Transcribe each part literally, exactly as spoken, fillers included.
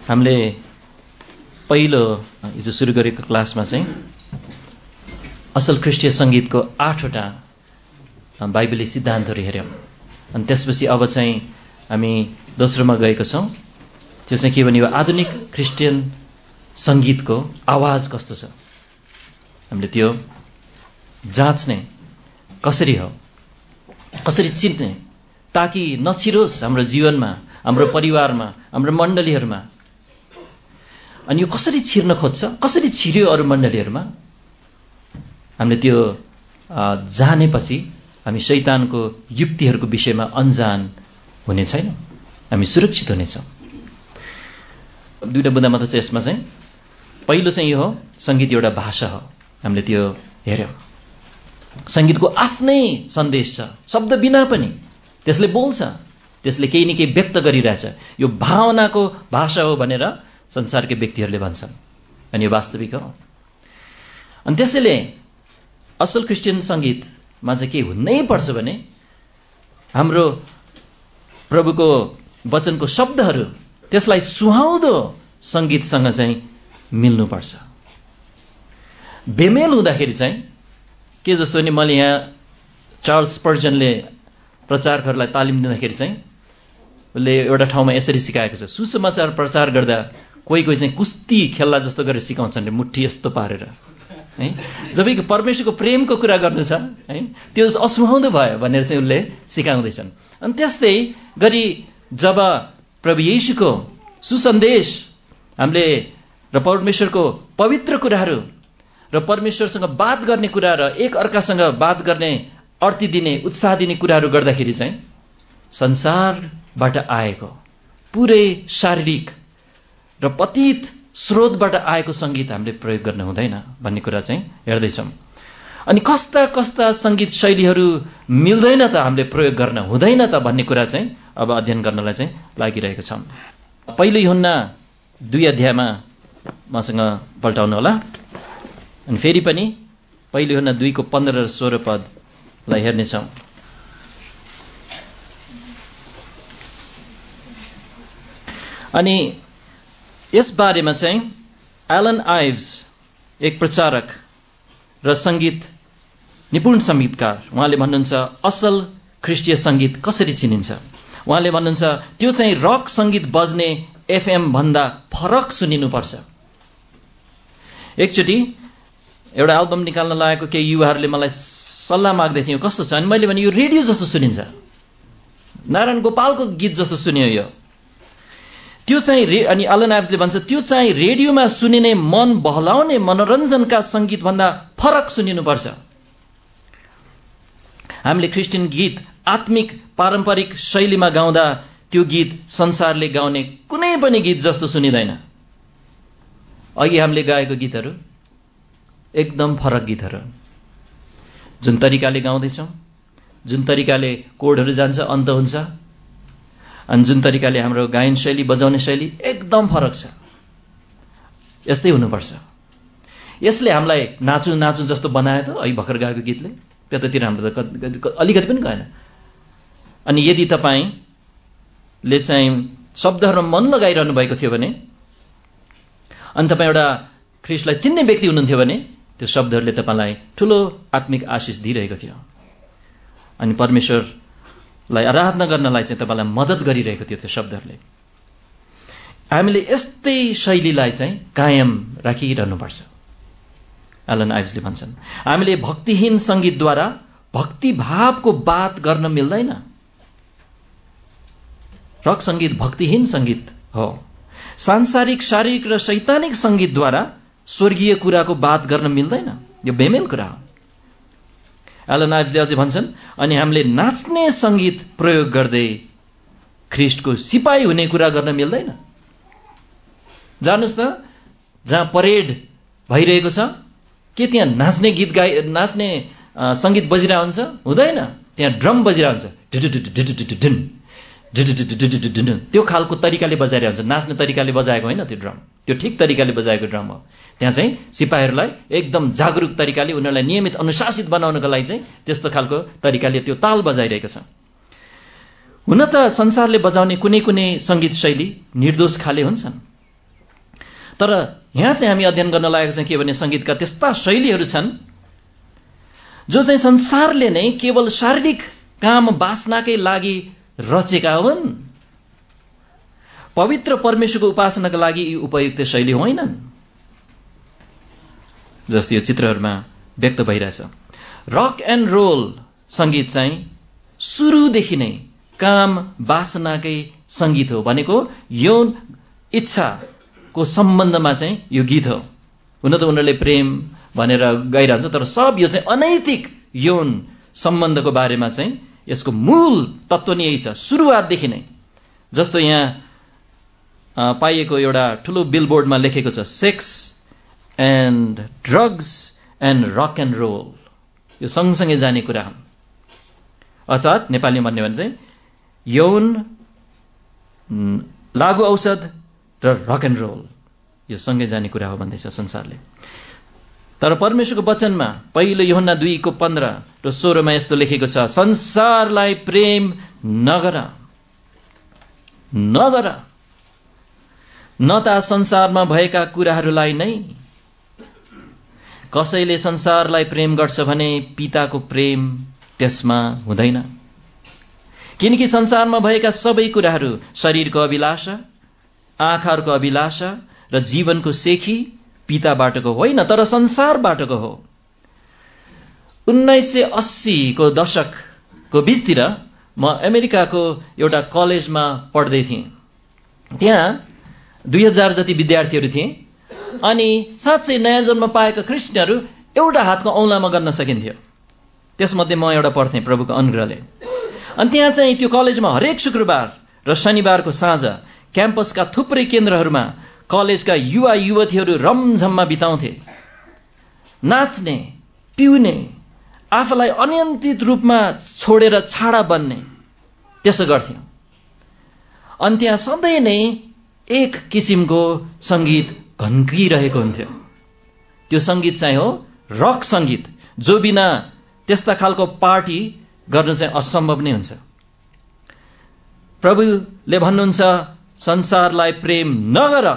हामीले पहिलो हिजो सुरु गरेको क्लासमा चाहिँ असल ख्रिस्टीय सङ्गीतको आठवटा बाइबली सिद्धान्तहरू हेऱ्यौँ। अनि त्यसपछि अब चाहिँ हामी दोस्रोमा गएका छौँ। त्यो चाहिँ के भने यो आधुनिक क्रिस्चियन सङ्गीतको आवाज कस्तो छ हामीले त्यो जाँच्ने कसरी हो, कसरी चिन्ने, ताकि नछिरोस् हाम्रो जीवनमा, हाम्रो परिवारमा, हाम्रो मण्डलीहरूमा। अनि यो कसरी छिर्न खोज्छ, कसरी छिर्यो अरू मण्डलीहरूमा, हामीले त्यो जानेपछि हामी शैतानको युक्तिहरूको विषयमा अन्जान हुने छैन, हामी सुरक्षित हुनेछौँ। दुईवटा बुँदा मात्र चाहिँ यसमा चाहिँ पहिलो चाहिँ यो हो, सङ्गीत एउटा भाषा हो, हामीले त्यो हेऱ्यौँ। सङ्गीतको आफ्नै सन्देश छ, शब्द बिना पनि त्यसले बोल्छ, त्यसले केही न केही व्यक्त गरिरहेछ। यो भावनाको भाषा हो भनेर संसारकै व्यक्तिहरूले भन्छन्, अनि यो वास्तविक हो। अनि त्यसैले असल क्रिस्चियन सङ्गीतमा चाहिँ के हुनै पर्छ भने हाम्रो प्रभुको वचनको शब्दहरू त्यसलाई सुहाउँदो सङ्गीतसँग चाहिँ मिल्नुपर्छ। बेमेल हुँदाखेरि चाहिँ के जस्तो नि, मैले यहाँ चार्ल्स स्पर्जनले प्रचारकहरूलाई तालिम दिँदाखेरि चाहिँ उसले एउटा ठाउँमा यसरी सिकाएको छ, सुसमाचार प्रचार गर्दा कोही कोही चाहिँ कुस्ती खेल्ला जस्तो गरेर सिकाउँछन्, मुट्ठी यस्तो पारेर है, जब परमेश्वरको प्रेमको कुरा गर्नु छ है, त्यो असुहाउँदो भयो भनेर चाहिँ उसले सिकाउँदैछन्। अनि त्यस्तै गरी जब प्रभु येशूको सुसन्देश हामीले र परमेश्वरको पवित्र कुराहरू र परमेश्वरसँग बात गर्ने कुरा र एक अर्कासँग बात गर्ने, अर्थी दिने, उत्साह दिने कुराहरू गर्दाखेरि चाहिँ संसारबाट आएको पुरै शारीरिक र पतित स्रोतबाट आएको सङ्गीत हामीले प्रयोग गर्न हुँदैन भन्ने कुरा चाहिँ हेर्दैछौँ। अनि कस्ता कस्ता सङ्गीत शैलीहरू मिल्दैन त हामीले प्रयोग गर्न हुँदैन त भन्ने कुरा चाहिँ अब अध्ययन गर्नलाई चाहिँ लागिरहेको छौँ। पहिलो यूहन्ना दुई अध्यायमा मसँग पल्टाउनु होला। अनि फेरि पनि पहिलो यूहन्ना दुईको पन्ध्र र सोह्र पदलाई हेर्नेछौँ। अनि यस बारेमा चाहिँ एलन आइव्स एक प्रचारक र सङ्गीत निपुण सङ्गीतकार, उहाँले भन्नुहुन्छ असल ख्रिस्टीय सङ्गीत कसरी चिनिन्छ। उहाँले भन्नुहुन्छ त्यो चाहिँ रक सङ्गीत बज्ने एफएम भन्दा फरक सुनिनुपर्छ। एकचोटि एउटा एल्बम निकाल्न लागेको केही युवाहरूले मलाई सल्लाह माग्दै थियो, कस्तो छ? अनि मैले भने यो रेडियो जस्तो सुनिन्छ, नारायण गोपालको गीत जस्तो सुन्यो यो, त्यो चाहिँ रे अनि एलन आइव्सले भन्छ त्यो चाहिँ रेडियोमा सुनिने मन बहलाउने मनोरञ्जनका सङ्गीतभन्दा फरक सुनिनुपर्छ। हामीले क्रिस्चियन गीत आत्मिक पारम्परिक शैलीमा गाउँदा त्यो गीत संसारले गाउने कुनै पनि गीत जस्तो सुनिँदैन। अघि हामीले गाएको गीतहरू एकदम फरक गीतहरू, जुन तरिकाले गाउँदैछौँ, जुन तरिकाले कोडहरू जान्छ, अन्त हुन्छ, अनि जुन तरिकाले हाम्रो गायन शैली, बजाउने शैली एकदम फरक छ। यस्तै हुनुपर्छ। यसले हामीलाई नाचु नाचु जस्तो बनायो त अघि भर्खर गाएको गीतले, त्यतातिर हाम्रो त अलिकति पनि गएन। अनि यदि तपाईँले चाहिँ शब्दहरूमा मन लगाइरहनु भएको थियो भने, अनि तपाईँ एउटा ख्रिस्टलाई चिन्ने व्यक्ति हुनुहुन्थ्यो भने त्यो शब्दहरूले तपाईँलाई ठुलो आत्मिक आशिष दिइरहेको थियो। अनि परमेश्वरलाई आराधना गर्नलाई चाहिँ तपाईँलाई मद्दत गरिरहेको थियो त्यो शब्दहरूले। हामीले यस्तै शैलीलाई चाहिँ कायम राखिरहनुपर्छ। एलन आइव्सले भन्छन् हामीले भक्तिहीन सङ्गीतद्वारा भक्तिभावको बात गर्न मिल्दैन। रक सङ्गीत भक्तिहीन सङ्गीत हो। सांसारिक, शारीरिक र शैतानिक सङ्गीतद्वारा स्वर्गीय कुराको बात गर्न मिल्दैन, यो बेमेल कुरा हो। एलन आइव्सले अझै भन्छन् अनि हामीले नाच्ने सङ्गीत प्रयोग गर्दै ख्रिस्टको सिपाही हुने कुरा गर्न मिल्दैन। जानुस् त, जहाँ परेड भइरहेको छ के त्यहाँ नाच्ने गीत गाइ नाच्ने सङ्गीत बजिरहेको हुन्छ? हुँदैन। त्यहाँ ड्रम बजिरहेको हुन्छ, त्यो खालको तरिकाले बजाइरहेको हुन्छ। नाच्ने तरिकाले बजाएको होइन त्यो ड्रम, त्यो ठिक तरिकाले बजाएको ड्रम हो। त्यहाँ चाहिँ सिपाहीहरूलाई एकदम जागरुक तरिकाले, उनीहरूलाई नियमित अनुशासित बनाउनको लागि चाहिँ त्यस्तो खालको तरिकाले त्यो ताल बजाइरहेको छ। हुन त संसारले बजाउने कुनै कुनै सङ्गीत शैली निर्दोष खाले हुन्छन्, तर यहाँ चाहिँ हामी अध्ययन गर्न लागेको चाहिँ के भने सङ्गीतका त्यस्ता शैलीहरू छन् जो चाहिँ संसारले नै केवल शारीरिक काम वासनाकै लागि रचेका हुन्, पवित्र परमेश्वरको उपासनाका लागि यी उपयुक्त शैली होइनन्, जस्तो यो चित्रहरूमा व्यक्त भइरहेछ। रक एन्ड रोल सङ्गीत चाहिँ सुरुदेखि नै काम वासनाकै सङ्गीत हो, भनेको यौन इच्छाको सम्बन्धमा चाहिँ यो गीत हो। हुन त उनीहरूले प्रेम भनेर गाइरहन्छ, तर सब यो चाहिँ अनैतिक यौन सम्बन्धको बारेमा चाहिँ यसको मूल तत्त्व नै यही छ सुरुवातदेखि नै। जस्तो यहाँ पाइएको एउटा ठुलो बिलबोर्डमा लेखेको छ, sex and drugs and rock and roll, यो सँगसँगै जाने कुरा हुन्। अर्थात् नेपालीमा भन्ने भने चाहिँ यौन, लागु औषध र रक एन्ड रोल यो सँगै जाने कुरा हो भन्दैछ संसारले। तर परमेश्वरको वचनमा पहिलो यूहन्ना दुईको पन्ध्र र सोह्रमा यस्तो लेखेको छ, संसारलाई प्रेम नगर नगर न त संसारमा भएका कुराहरूलाई नै। कसैले संसारलाई प्रेम गर्छ भने पिताको प्रेम त्यसमा हुँदैन, किनकि संसारमा भएका सबै कुराहरू, शरीरको अभिलाषा, आँखाहरूको अभिलाषा र जीवनको सेखी पिताबाटको होइन तर संसारबाटको हो। उन्नाइस सय अस्सी को दशकको बीचतिर म अमेरिकाको एउटा कलेजमा पढ्दै थिएँ। त्यहाँ दुई हजार जति विद्यार्थीहरू थिए अनि साँच्चै नयाँ जन्म पाएका क्रिस्चियनहरू एउटा हातको औँलामा गर्न सकिन्थ्यो। त्यसमध्ये म एउटा पढ्थेँ प्रभुको अनुग्रहले। अनि त्यहाँ चाहिँ त्यो कलेजमा हरेक शुक्रबार र शनिबारको साँझ क्याम्पसका थुप्रै केन्द्रहरूमा कलेजका युवा युवतीहरू रमझममा बिताउँथे, नाच्ने, पिउने, आफूलाई अनियन्त्रित रूपमा छोडेर छाडा बन्ने, त्यसो गर्थ्यौँ। अनि त्यहाँ सधैँ नै एक किसिमको सङ्गीत घन्किरहेको हुन्थ्यो। त्यो सङ्गीत चाहिँ हो रक सङ्गीत, जो बिना त्यस्ता खालको पार्टी गर्न चाहिँ असम्भव नै हुन्छ। प्रभुले भन्नुहुन्छ संसारलाई प्रेम नगर।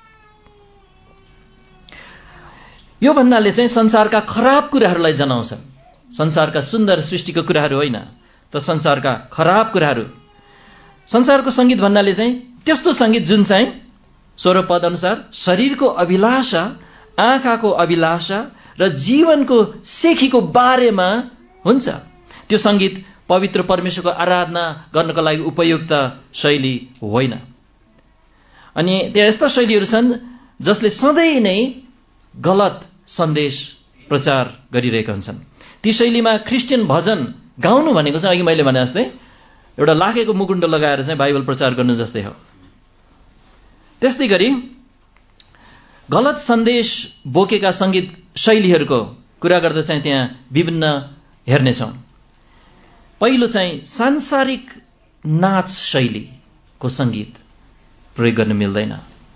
यो भन्नाले चाहिँ संसारका खराब कुराहरूलाई जनाउँछ, संसारका सुन्दर सृष्टिको कुराहरू होइन त संसारका खराब कुराहरू। संसारको सङ्गीत भन्नाले चाहिँ त्यस्तो सङ्गीत जुन चाहिँ सोह्र पद अनुसार शरीरको अभिलाषा, आँखाको अभिलाषा र जीवनको सेखीको बारेमा हुन्छ। त्यो सङ्गीत पवित्र परमेश्वरको आराधना गर्नको लागि उपयुक्त शैली होइन। अनि त्यहाँ यस्ता शैलीहरू छन् जसले सधैँ नै गलत सन्देश प्रचार गरिरहेका हुन्छन्। ती शैलीमा क्रिस्चियन भजन गाउनु भनेको चाहिँ अघि मैले भने जस्तै एउटा लाखेको मुकुण्ड लगाएर चाहिँ बाइबल प्रचार गर्नु जस्तै हो। त्यस्तै गरी गलत सन्देश बोकेका सङ्गीत शैलीहरूको कुरा गर्दा चाहिँ त्यहाँ विभिन्न हेर्नेछौँ। पहिलो चाहिँ सांसारिक नाच शैलीको सङ्गीत प्रयोग गर्न मिल्दैन।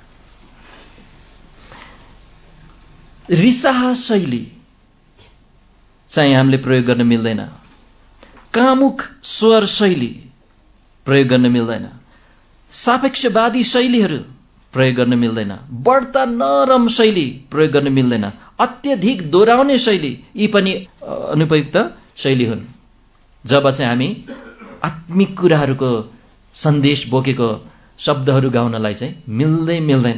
रिसाह शैली चाहिँ हामीले प्रयोग गर्न मिल्दैन। कामुक स्वर शैली प्रयोग गर्न मिल्दैन। सापेक्षवादी शैलीहरू प्रयोग गर्न मिल्दैन। बढ्ता नरम शैली प्रयोग गर्न मिल्दैन। अत्यधिक दोहोऱ्याउने शैली यी पनि अनुपयुक्त शैली हुन्। जब चाहिँ हामी आत्मिक कुराहरूको सन्देश बोकेको शब्दहरू गाउनलाई चाहिँ मिल्दै मिल्दैन।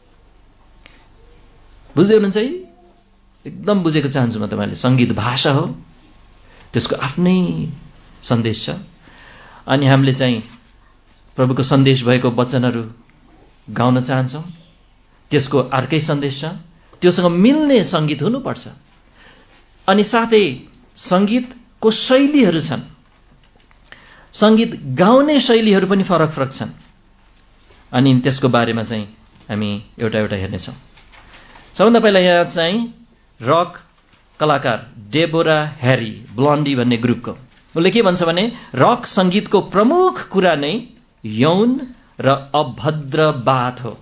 बुझ्दै हुनुहुन्छ है? एकदम बुझेको चाहन्छु म तपाईँले। सङ्गीत भाषा हो, त्यसको आफ्नै सन्देश छ। अनि हामीले चाहिँ प्रभुको सन्देश भएको वचनहरू गाउन चाहन्छौँ, त्यसको अर्कै सन्देश छ। त्योसँग मिल्ने सङ्गीत हुनुपर्छ। अनि साथै सङ्गीतको शैलीहरू छन्। सङ्गीत गाउने शैलीहरू पनि फरक फरक छन्। अनि त्यसको बारेमा चाहिँ हामी एउटा एउटा हेर्नेछौँ। सबभन्दा पहिला यहाँ चाहिँ रक कलाकार डेबोरा ह्यारी ब्लन्डी भन्ने ग्रुपको उसले के भन्छ भने रक सङ्गीतको प्रमुख कुरा नै यौन र अभद्र बात हो।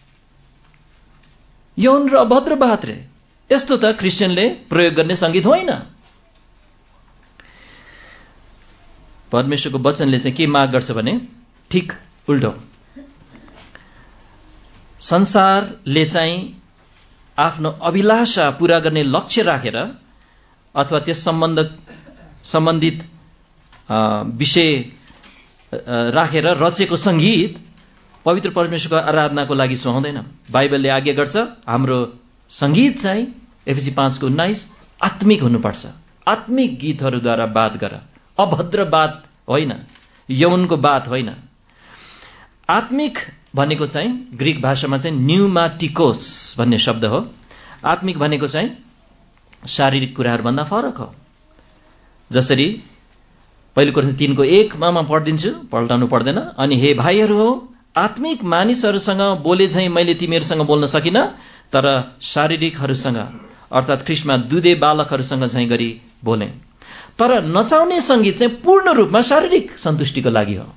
यौन र अभद्र बात रे, यस्तो त क्रिस्चियनले प्रयोग गर्ने सङ्गीत होइन। परमेश्वरको वचनले चाहिँ के माग गर्छ भने ठिक उल्टो। संसारले चाहिँ आफ्नो अभिलाषा पूरा गर्ने लक्ष्य राखेर अथवा त्यस सम्बन्ध सम्बन्धित विषय राखेर रचेको सङ्गीत पवित्र परमेश्वरको आराधनाको लागि सुहाउँदैन। बाइबलले आज्ञा गर्छ हाम्रो सङ्गीत चाहिँ एफएसी पाँचको उन्नाइस आत्मिक हुनुपर्छ। आत्मिक गीतहरूद्वारा बात गर, अभद्र बात होइन, यौनको बात होइन। आत्मिक भनेको चाहिँ ग्रीक भाषामा चाहिँ न्युमाटिकोस भन्ने शब्द हो। आत्मिक भनेको चाहिँ शारीरिक कुराहरूभन्दा फरक हो। जसरी पहिलो कोरिन्थी तीनको एकमा म पढिदिन्छु, पल्टाउनु पर्दैन। अनि हे भाइहरू हो, आत्मिक मानिसहरूसँग बोले झैँ मैले तिमीहरूसँग बोल्न सकिनँ, तर शारीरिकहरूसँग अर्थात् ख्रिस्टमा दुधे बालकहरूसँग झैँ गरी बोले। तर नचाउने सङ्गीत चाहिँ पूर्ण रूपमा शारीरिक सन्तुष्टिको लागि हो।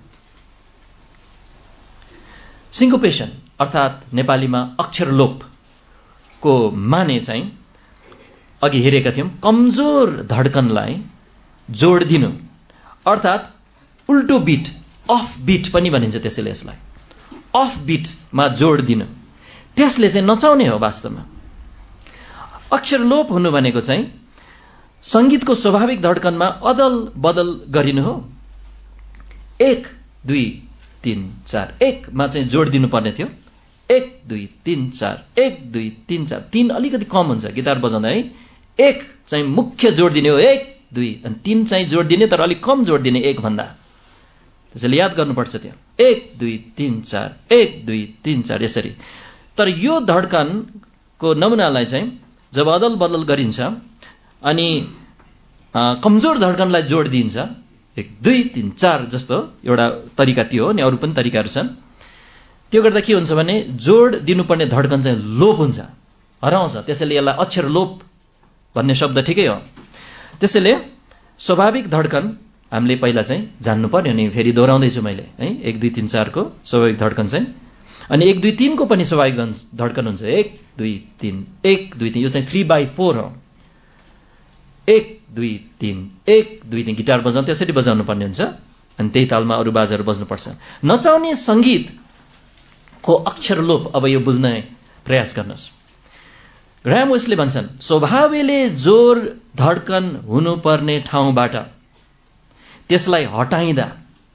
सिन्कोपेसन अर्थात् नेपालीमा अक्षरलोपको माने चाहिँ अघि हेरेका थियौँ, कमजोर धड्कनलाई जोड दिनु अर्थात् उल्टो बिट, अफ बिट पनि भनिन्छ त्यसैले यसलाई। अफ बिटमा जोड दिनु, त्यसले चाहिँ नचाउने हो वास्तवमा। अक्षरलोप हुनु भनेको चाहिँ सङ्गीतको स्वाभाविक धड्कनमा अदल बदल गरिनु हो। एक दुई तीन चार एकमा चाहिँ जोड दिनुपर्ने थियो। एक दुई तीन चार, एक दुई तीन चार, तीन अलिकति कम हुन्छ गिटार बजाउँदा है। एक चाहिँ मुख्य जोड दिने हो, एक दुई, अनि तीन चाहिँ जोड दिने तर अलिक कम जोड दिने एक भन्दा। त्यसैले याद गर्नुपर्छ त्यो एक दुई तीन चार, एक दुई तीन चार यसरी। तर यो धड्कनको नमुनालाई चाहिँ जब अदल बदल गरिन्छ अनि कमजोर धड्कनलाई जोड दिइन्छ, एक दुई तीन चार जस्तो एउटा तरिका त्यो हो, अनि अरू पनि तरिकाहरू छन्। त्यो गर्दा के हुन्छ भने जोड दिनुपर्ने धड्कन चाहिँ लोप हुन्छ, हराउँछ। त्यसैले यसलाई अक्षर लोप भन्ने शब्द ठिकै हो। त्यसैले स्वाभाविक धड्कन हामीले पहिला चाहिँ जान्नु पर्यो। अनि फेरि दोहोऱ्याउँदैछु मैले है, एक दुई तीन चारको स्वाभाविक धड्कन चाहिँ, अनि एक दुई तीनको पनि स्वाभाविक धड्कन हुन्छ। एक दुई तीन, एक दुई तीन, यो चाहिँ थ्री बाई फोर हो। एक दुई तीन, एक दुई तीन, गिटार बजाउनु त्यसरी बजाउनु पर्ने हुन्छ। अनि त्यही तालमा अरू बाजाहरू बज्नुपर्छ। नचाउने सङ्गीतको अक्षर लोप अब यो बुझ्न प्रयास गर्नुहोस्। ग्राहम वेस्ले भन्छन् स्वभावले जोर धड्कन हुनुपर्ने ठाउँबाट त्यसलाई हटाइँदा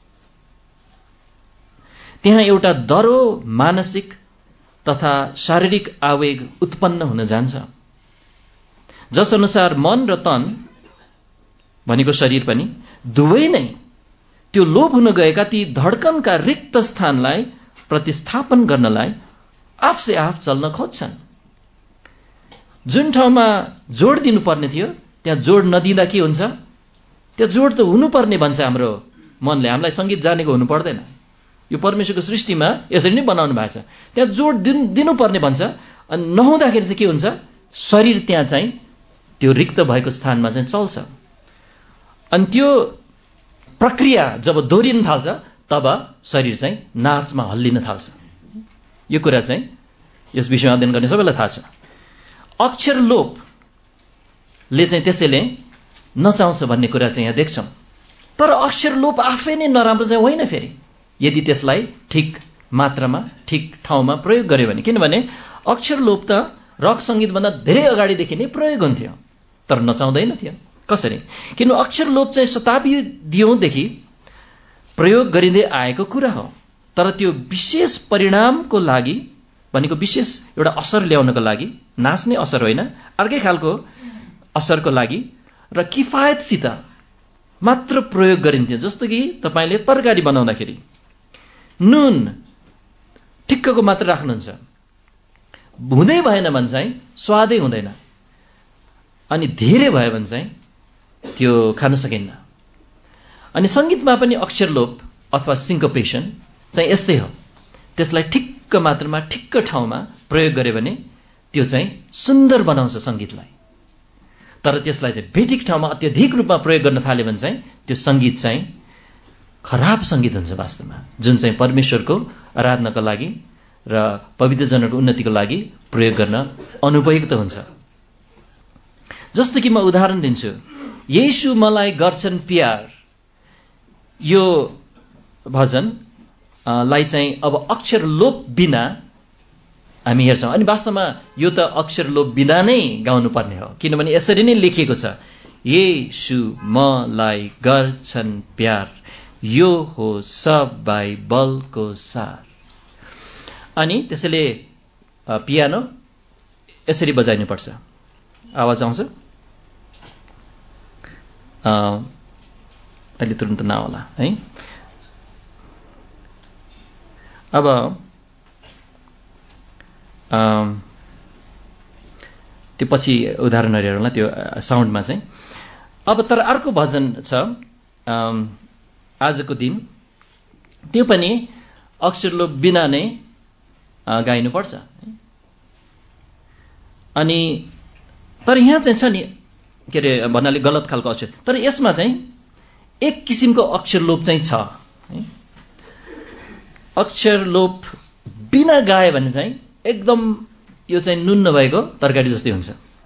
त्यहाँ एउटा दरो मानसिक तथा शारीरिक आवेग उत्पन्न हुन जान्छ, जस अनुसार मन र तन भनेको शरीर पनि दुवै नै त्यो लोप हुन गएका ती धड्कनका रिक्त स्थानलाई प्रतिस्थापन गर्नलाई आफसे आफ चल्न खोज्छन्। जुन ठाउँमा जोड दिनुपर्ने थियो त्यहाँ जोड नदिँदा के हुन्छ? त्यो जोड त हुनुपर्ने भन्छ हाम्रो मनले। हामीलाई सङ्गीत जानेको हुनु पर्दैन, यो परमेश्वरको सृष्टिमा यसरी नै बनाउनु भएको छ। त्यहाँ जोड दिनु दिनुपर्ने भन्छ, अनि नहुँदाखेरि चाहिँ के हुन्छ? शरीर त्यहाँ चाहिँ त्यो रिक्त भएको स्थानमा चाहिँ चल्छ। अनि त्यो प्रक्रिया जब दोहोरिन थाल्छ तब शरीर चाहिँ नाचमा हल्लिन थाल्छ। यो कुरा चाहिँ यस विषयमा अध्ययन गर्ने सबैलाई थाहा छ। अक्षर लोपले चाहिँ त्यसैले नचाउँछ भन्ने कुरा चाहिँ यहाँ देख्छौँ। तर अक्षर लोप आफै नै नराम्रो चाहिँ होइन फेरि, यदि त्यसलाई ठिक मात्रामा ठिक ठाउँमा प्रयोग गर्यो भने। किनभने अक्षर लोप त रक सङ्गीतभन्दा धेरै अगाडिदेखि नै प्रयोग हुन्थ्यो, तर नचाउँदैन थियो। कसरी? किन अक्षर लोप चाहिँ शताब्दीदेखि प्रयोग गरिँदै आएको कुरा हो, तर त्यो विशेष परिणामको लागि भनेको विशेष एउटा असर ल्याउनको लागि, नाच्ने असर होइन, अर्कै खालको असरको लागि र किफायतसित मात्र प्रयोग गरिन्थ्यो। जस्तो कि तपाईँले तरकारी बनाउँदाखेरि नुन ठिक्कको मात्र राख्नुहुन्छ, हुँदै भएन भने चाहिँ स्वादै हुँदैन, अनि धेरै भयो भने चाहिँ त्यो खान सकिन्न। अनि सङ्गीतमा पनि अक्षर लोप अथवा सिन्कोपेसन चाहिँ यस्तै हो। त्यसलाई ठिक्क मात्रामा ठिक्क ठाउँमा प्रयोग गर्यो भने त्यो चाहिँ सुन्दर बनाउँछ सङ्गीतलाई। तर त्यसलाई चाहिँ बेठिक ठाउँमा अत्यधिक रूपमा प्रयोग गर्न थाल्यो भने चाहिँ त्यो सङ्गीत चाहिँ खराब सङ्गीत हुन्छ वास्तवमा, जुन चाहिँ परमेश्वरको आराधनाको लागि र पवित्र जनहरूको उन्नतिको लागि प्रयोग गर्न अनुपयुक्त हुन्छ। जस्तो कि म उदाहरण दिन्छु, येशू मलाई गर्छन् प्यार, यो भजन लाई चाहिँ अब अक्षर लोप बिना हामी हेर्छौँ। अनि वास्तवमा यो त अक्षर लोप बिना नै गाउनुपर्ने हो, किनभने यसरी नै लेखिएको छ, येशू मलाई गर्छन् प्यार, यो हो सब बाइबलको सार। अनि त्यसैले पियानो यसरी बजाइनुपर्छ। आवाज आउँछ? अहिले तुरुन्त नहोला है। अब त्यो पछि उदाहरणहरू हेरौँला त्यो साउन्डमा चाहिँ। अब तर अर्को भजन छ आजको दिन, त्यो पनि अक्षर लोप बिना नै गाइनुपर्छ। अनि तर यहाँ चाहिँ छ नि, के अरे भन्नाले गलत खालको अक्षर, तर यसमा चाहिँ एक किसिमको अक्षर लोप चाहिँ छ। अक्षर लोप बिना गायो भने चाहिँ एकदम यो चाहिँ नुन नभएको तरकारी जस्तै हुन्छ।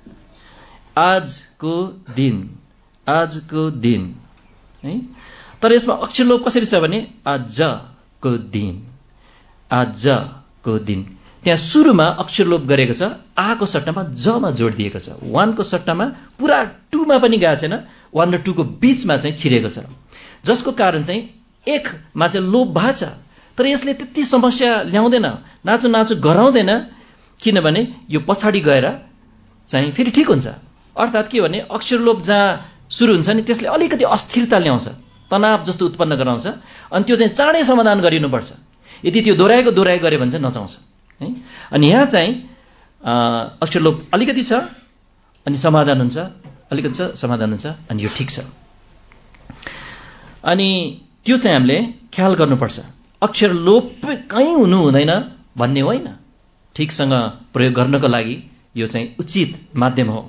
आजको दिन, आजको दिन है। तर यसमा अक्षर लोप कसरी छ भने आजको दिन, आजको दिन। त्यहाँ सुरुमा अक्षर लोप गरेको छ, आको सट्टामा जमा जोड दिएको छ। वानको सट्टामा पुरा टूमा पनि गएको छैन, वान र टूको बीचमा चाहिँ छिरेको छ, जसको कारण चाहिँ एकमा चाहिँ लोप भएको छ। तर यसले त्यति समस्या ल्याउँदैन, नाचो नाचो गराउँदैन, किनभने यो पछाडि गएर चाहिँ फेरि ठिक हुन्छ। अर्थात् के भने अक्षर लोप जहाँ सुरु हुन्छ नि त्यसले अलिकति अस्थिरता ल्याउँछ, तनाव जस्तो उत्पन्न गराउँछ, अनि त्यो चाहिँ चाँडै समाधान गरिनुपर्छ। यदि त्यो दोहोऱ्याएको दोहोऱ्याइ गऱ्यो भने चाहिँ नचाउँछ है। अनि यहाँ चाहिँ अक्षर लोप अलिकति छ अनि समाधान हुन्छ, अलिकति छ समाधान हुन्छ, अनि यो ठिक छ। अनि त्यो चाहिँ हामीले ख्याल गर्नुपर्छ। अक्षर लोप कहीँ हुनु हुँदैन भन्ने होइन, ठिकसँग प्रयोग गर्नको लागि यो चाहिँ उचित माध्यम हो।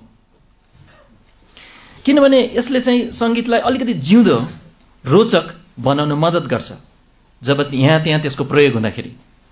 किनभने यसले चाहिँ सङ्गीतलाई अलिकति जिउँदो रोचक बनाउन मद्दत गर्छ जब यहाँ त्यहाँ त्यसको प्रयोग हुँदाखेरि।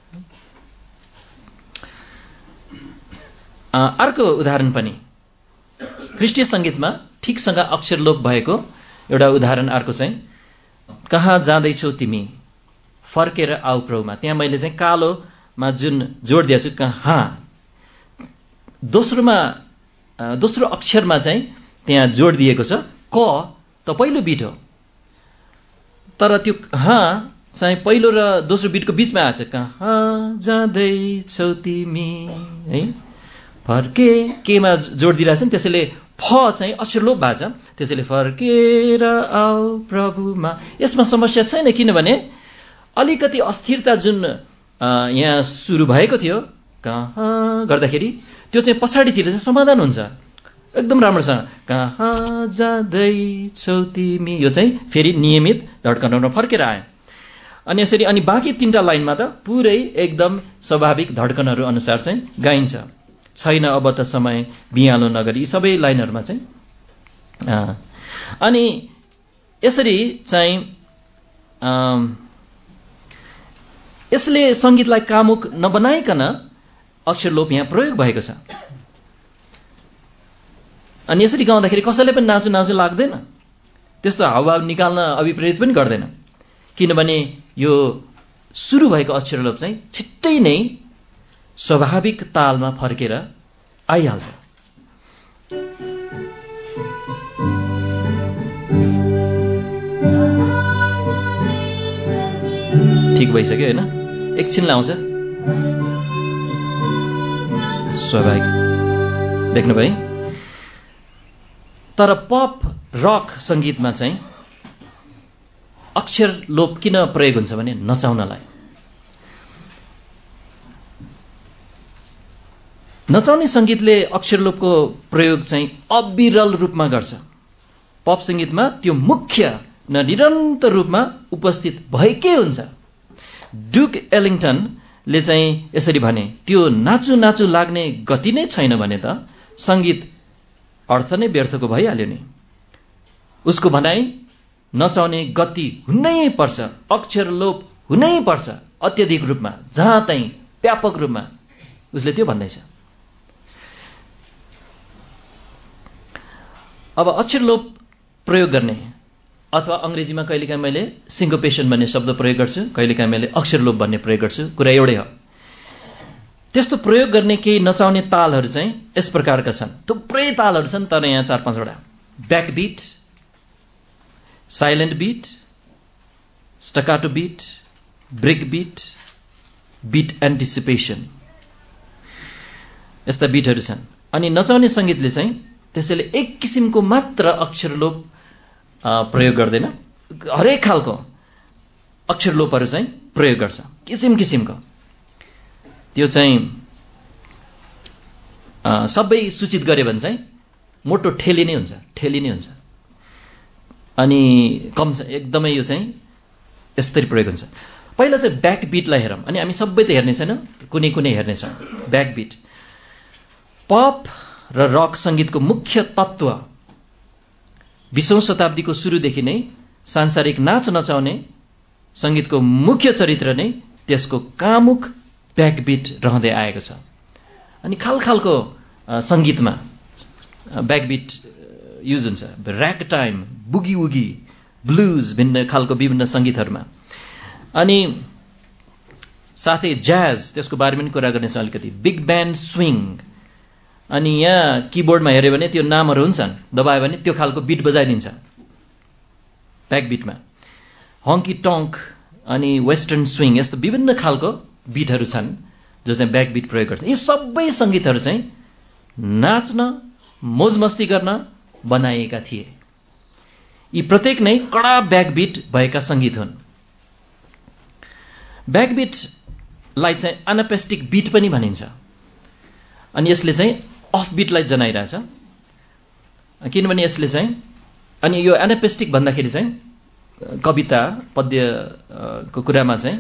अर्को उदाहरण पनि ख्रिस्टीय सङ्गीतमा ठिकसँग अक्षर लोप भएको एउटा उदाहरण अर्को चाहिँ कहाँ जाँदैछौ तिमी फर्केर आऊ प्रभुमा। त्यहाँ मैले चाहिँ कालोमा जुन जोड दिएको छु कहाँ, दोस्रोमा दोस्रो अक्षरमा चाहिँ त्यहाँ जोड दिएको छ क त पहिलो बिट हो, तर त्यो कहाँ चाहिँ पहिलो र दोस्रो बिटको बिचमा आएको छ। कहाँ जाँदैछौ तिमी है, फर्के केमा जोड दिइरहेछ नि, त्यसैले फ चाहिँ अक्षर लोप भएको छ, त्यसैले फर्केर आऊ प्रभुमा। यसमा समस्या छैन, किनभने अलिकति अस्थिरता जुन यहाँ सुरु भएको थियो कहाँ गर्दाखेरि त्यो चाहिँ पछाडितिर चाहिँ समाधान हुन्छ एकदम राम्रोसँग। कहाँ जाँदैछौ तिमी, यो चाहिँ फेरि नियमित धड्कनमा फर्केर आयो। अनि यसरी अनि बाँकी तिनवटा लाइनमा त पुरै एकदम स्वाभाविक धड्कनहरू अनुसार चाहिँ गाइन्छ। छैन अब त समय बिहालो नगरी, यी सबै लाइनहरूमा चाहिँ। अनि यसरी चाहिँ यसले सङ्गीतलाई कामुक नबनाइकन अक्षर लोप यहाँ प्रयोग भएको छ। अनि यसरी गाउँदाखेरि कसैले पनि नाचु नाचु लाग्दैन, त्यस्तो हावभाव निकाल्न अभिप्रेरित पनि गर्दैन, किनभने यो सुरु भएको अक्षर लोप चाहिँ छिट्टै नै स्वाभाविक तालमा फर्केर आइहाल्छ। ठिक भइसक्यो होइन, एकछिन लाउँछ स्वाभाविक, देख्नुभयो। तर पप रक सङ्गीतमा चाहिँ अक्षर लोप किन प्रयोग हुन्छ भने नचाउनलाई। नचाउने सङ्गीतले अक्षर लोपको प्रयोग चाहिँ अविरल रूपमा गर्छ। पप सङ्गीतमा त्यो मुख्य न निरन्तर रूपमा उपस्थित भएकै हुन्छ। ड्युक एलिङटनले चाहिँ यसरी भने, त्यो नाचु नाचु लाग्ने गति नै छैन भने त सङ्गीत अर्थ नै व्यर्थको भइहाल्यो नि। उसको भनाइ नचाउने गति हुनै पर्छ, अक्षर लोप हुनै पर्छ अत्यधिक रूपमा, जहाँ तहीँ व्यापक रूपमा, उसले त्यो भन्दैछ। अब अक्षर लोप प्रयोग गर्ने अथवा अङ्ग्रेजीमा कहिलेकाहीँ मैले सिङ्कोपेसन भन्ने शब्द प्रयोग गर्छु, कहिलेकाहीँ मैले अक्षर लोप भन्ने प्रयोग गर्छु, कुरा एउटै हो। त्यस्तो प्रयोग गर्ने केही नचाउने तालहरू चाहिँ यस प्रकारका छन्। थुप्रै तालहरू छन्, तर यहाँ चार पाँचवटा। Back beat, silent beat, staccato beat, break beat, beat anticipation, यस्ता बिटहरू छन्। अनि नचाउने सङ्गीतले चाहिँ त्यसैले एक किसिमको मात्र अक्षरलोप प्रयोग गर्दैन, हरेक खालको अक्षरलोपहरू चाहिँ प्रयोग गर्छ, किसिम किसिमको। त्यो चाहिँ सबै सूचित गऱ्यो भने चाहिँ मोटो ठेली नै हुन्छ, ठेली नै हुन्छ। अनि कम छ एकदमै, यो चाहिँ यसरी प्रयोग हुन्छ। पहिला चाहिँ ब्याक बिटलाई हेरौँ, अनि हामी सबै त हेर्ने छैनौँ, कुनै कुनै हेर्नेछौँ। ब्याक बिट पप र रक सङ्गीतको मुख्य तत्त्व बीसौँ शताब्दीको सुरुदेखि नै सांसारिक नाच नचाउने सङ्गीतको मुख्य चरित्र नै त्यसको कामुक ब्याकबिट रहँदै आएको छ। अनि खालखालको सङ्गीतमा ब्याकबिट युज हुन्छ, ragtime, boogie woogie, blues, भिन्न खालको विभिन्न सङ्गीतहरूमा। अनि साथै ज्याज, त्यसको बारेमा पनि कुरा गर्नेछ अलिकति। बिग ब्यान्ड स्विङ, अनि यहाँ किबोर्डमा हेऱ्यो भने त्यो नामहरू हुन्छन्, दबायो भने त्यो खालको बिट बजाइदिन्छ ब्याकबिटमा। हङ्की टङ्क अनि वेस्टर्न स्विङ, यस्तो विभिन्न खालको बिटहरू छन् जो चाहिँ ब्याकबिट प्रयोग गर्छ। यी सबै सङ्गीतहरू चाहिँ नाच्न, मोजमस्ती गर्न बनाइएका थिए। यी प्रत्येक नै कडा ब्याकबिट भएका सङ्गीत हुन्। ब्याकबिटलाई चाहिँ अनपेस्टिक बिट पनि भनिन्छ। अनि यसले चाहिँ अफ बिटलाई जनाइरहेछ, किनभने यसले चाहिँ, अनि यो एनापेस्टिक भन्दाखेरि चाहिँ कविता पद्यको कुरामा चाहिँ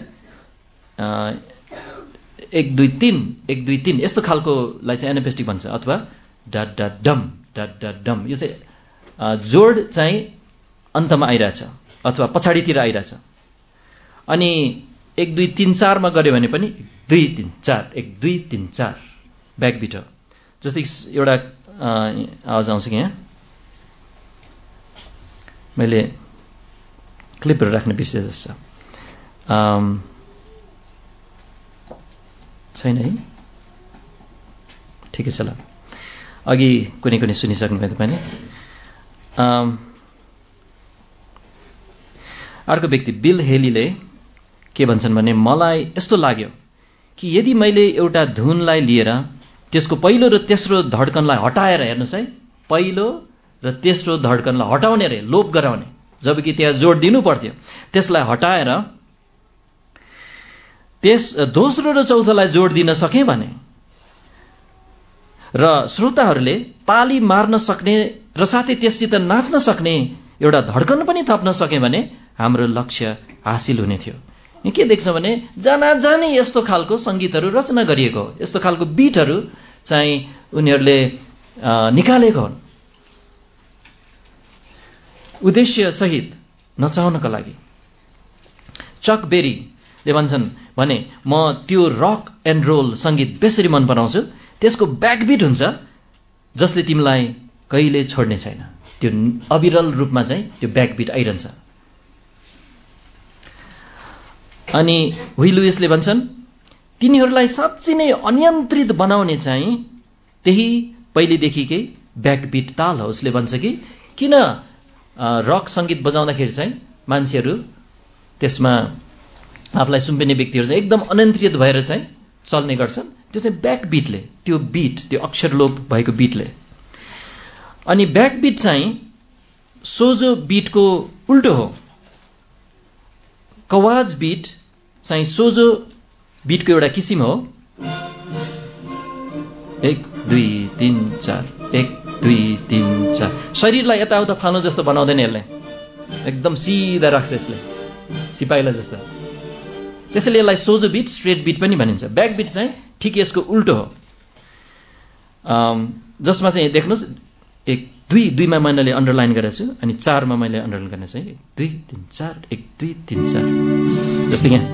एक दुई तिन एक दुई तिन यस्तो खालकोलाई चाहिँ एनापेस्टिक भन्छ, अथवा डा डा डम डा डा डम। यो चाहिँ जोड चाहिँ अन्तमा आइरहेछ अथवा पछाडितिर आइरहेछ। अनि एक दुई तिन चारमा गऱ्यो भने पनि दुई तिन चार, एक दुई तिन चार ब्याकबिट हो। जस्तै एउटा आवाज आउँछ कि यहाँ, मैले क्लिपहरू राख्ने विषय जस्तो छैन है, ठिकै छ ल। अघि कुनै कुनै सुनिसक्नुभयो तपाईँले। अर्को व्यक्ति बिल हेलीले के भन्छन् भने, मलाई यस्तो लाग्यो कि यदि मैले एउटा धुनलाई लिएर त्यसको पहिलो र तेस्रो धड्कनलाई हटाएर, हेर्नुहोस् है, पहिलो र तेस्रो धड्कनलाई हटाउने रे, लोप गराउने, जबकि त्यहाँ जोड दिनु पर्थ्यो, त्यसलाई हटाएर त्यस दोस्रो र चौथोलाई जोड दिन सकेँ भने र श्रोताहरूले ताली मार्न सक्ने र साथै त्यससित नाच्न सक्ने एउटा धड्कन पनि थप्न सकेँ भने हाम्रो लक्ष्य हासिल हुने थियो। के देख्छौँ भने जानाजानी यस्तो खालको सङ्गीतहरू रचना गरिएको हो, यस्तो खालको बिटहरू चाहिँ उनीहरूले निकालेको हुन् उद्देश्य सहित नचाउनका लागि। चक बेरीले भन्छन् भने, म त्यो रक एन्ड रोल सङ्गीत बेसरी मन पराउँछु, त्यसको ब्याकबिट हुन्छ जसले तिमीलाई कहिले छोड्ने छैन। त्यो अविरल रूपमा चाहिँ त्यो ब्याकबिट आइरहन्छ। अनि हुई लुइसले भन्छन्, तिनीहरूलाई साँच्चै नै अनियन्त्रित बनाउने चाहिँ त्यही पहिलेदेखिकै ब्याकबिट ताल हो। उसले भन्छ कि किन रक सङ्गीत बजाउँदाखेरि चाहिँ मान्छेहरू त्यसमा आफूलाई सुम्पिने व्यक्तिहरू चाहिँ एकदम अनियन्त्रित भएर चाहिँ चल्ने गर्छन्, त्यो चाहिँ ब्याकबिटले, त्यो बिट, त्यो अक्षरलोप भएको बिटले। अनि ब्याकबिट चाहिँ सोझो बिटको उल्टो हो। कवाज बिट चाहिँ सोझो बिटको एउटा किसिम हो। एक दुई तिन चार, एक दुई तिन चार। शरीरलाई यताउता फाल्नु जस्तो बनाउँदैन यसले, एकदम सिधा राख्छ यसले, सिपाहीलाई जस्तो। त्यसैले यसलाई सोझो बिट, स्ट्रेट बिट पनि भनिन्छ। ब्याकबिट चाहिँ ठिक यसको उल्टो हो, जसमा चाहिँ देख्नुहोस्, एक दुई दुईमा मैले अन्डरलाइन गरेको छु, अनि चारमा मैले अन्डरलाइन गर्ने चाहिँ एक दुई तिन चार, एक दुई तिन चार। जस्तै यहाँ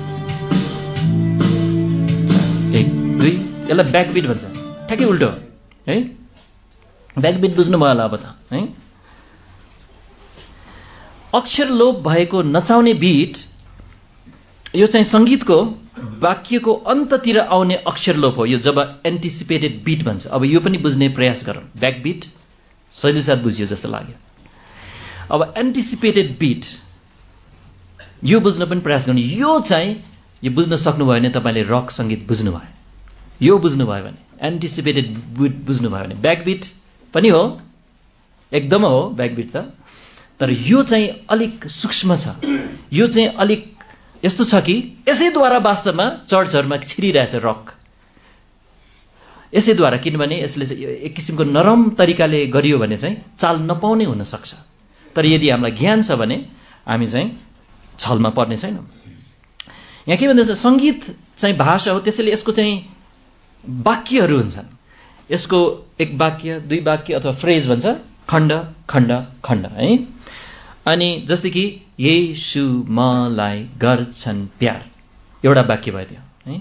एक दुई, यसलाई ब्याकबिट भन्छ, ठ्याक्कै उल्टो है। ब्याकबिट बुझ्नुभयो होला अब त है। अक्षर लोप भएको नचाउने बिट यो चाहिँ सङ्गीतको वाक्यको अन्ततिर आउने अक्षर लोप हो। यो जब एन्टिसिपेटेड बिट भन्छ। अब यो पनि बुझ्ने प्रयास गरौँ। ब्याक बिट शैली साथ बुझियो जस्तो लाग्यो। अब एन्टिसिपेटेड बिट यो बुझ्न पनि प्रयास गर्नु। यो चाहिँ यो बुझ्न सक्नुभयो भने तपाईँले रक सङ्गीत बुझ्नुभयो। यो बुझ्नुभयो भने एन्टिसिपेटेड बिट बुझ्नुभयो भने ब्याक बिट पनि हो, एकदम हो ब्याक बिट त। तर यो चाहिँ अलिक सूक्ष्म छ। यो चाहिँ अलिक यस्तो छ कि यसैद्वारा वास्तवमा चर्चहरूमा छिरिरहेछ रक, यसैद्वारा। किनभने यसले एक किसिमको नरम तरिकाले गरियो भने चाहिँ चाल नपाउने हुनसक्छ। तर यदि हामीलाई ज्ञान छ भने हामी चाहिँ छलमा पर्ने छैनौँ। यहाँ के भन्दछ, सङ्गीत चाहिँ भाषा हो, त्यसैले यसको चाहिँ वाक्यहरू हुन्छन्। यसको एक वाक्य, दुई वाक्य अथवा फ्रेज भन्छ, खण्ड खण्ड खण्ड है। अनि जस्तै कि येशू मलाई गर्छन् प्यार, एउटा वाक्य भयो त्यो है।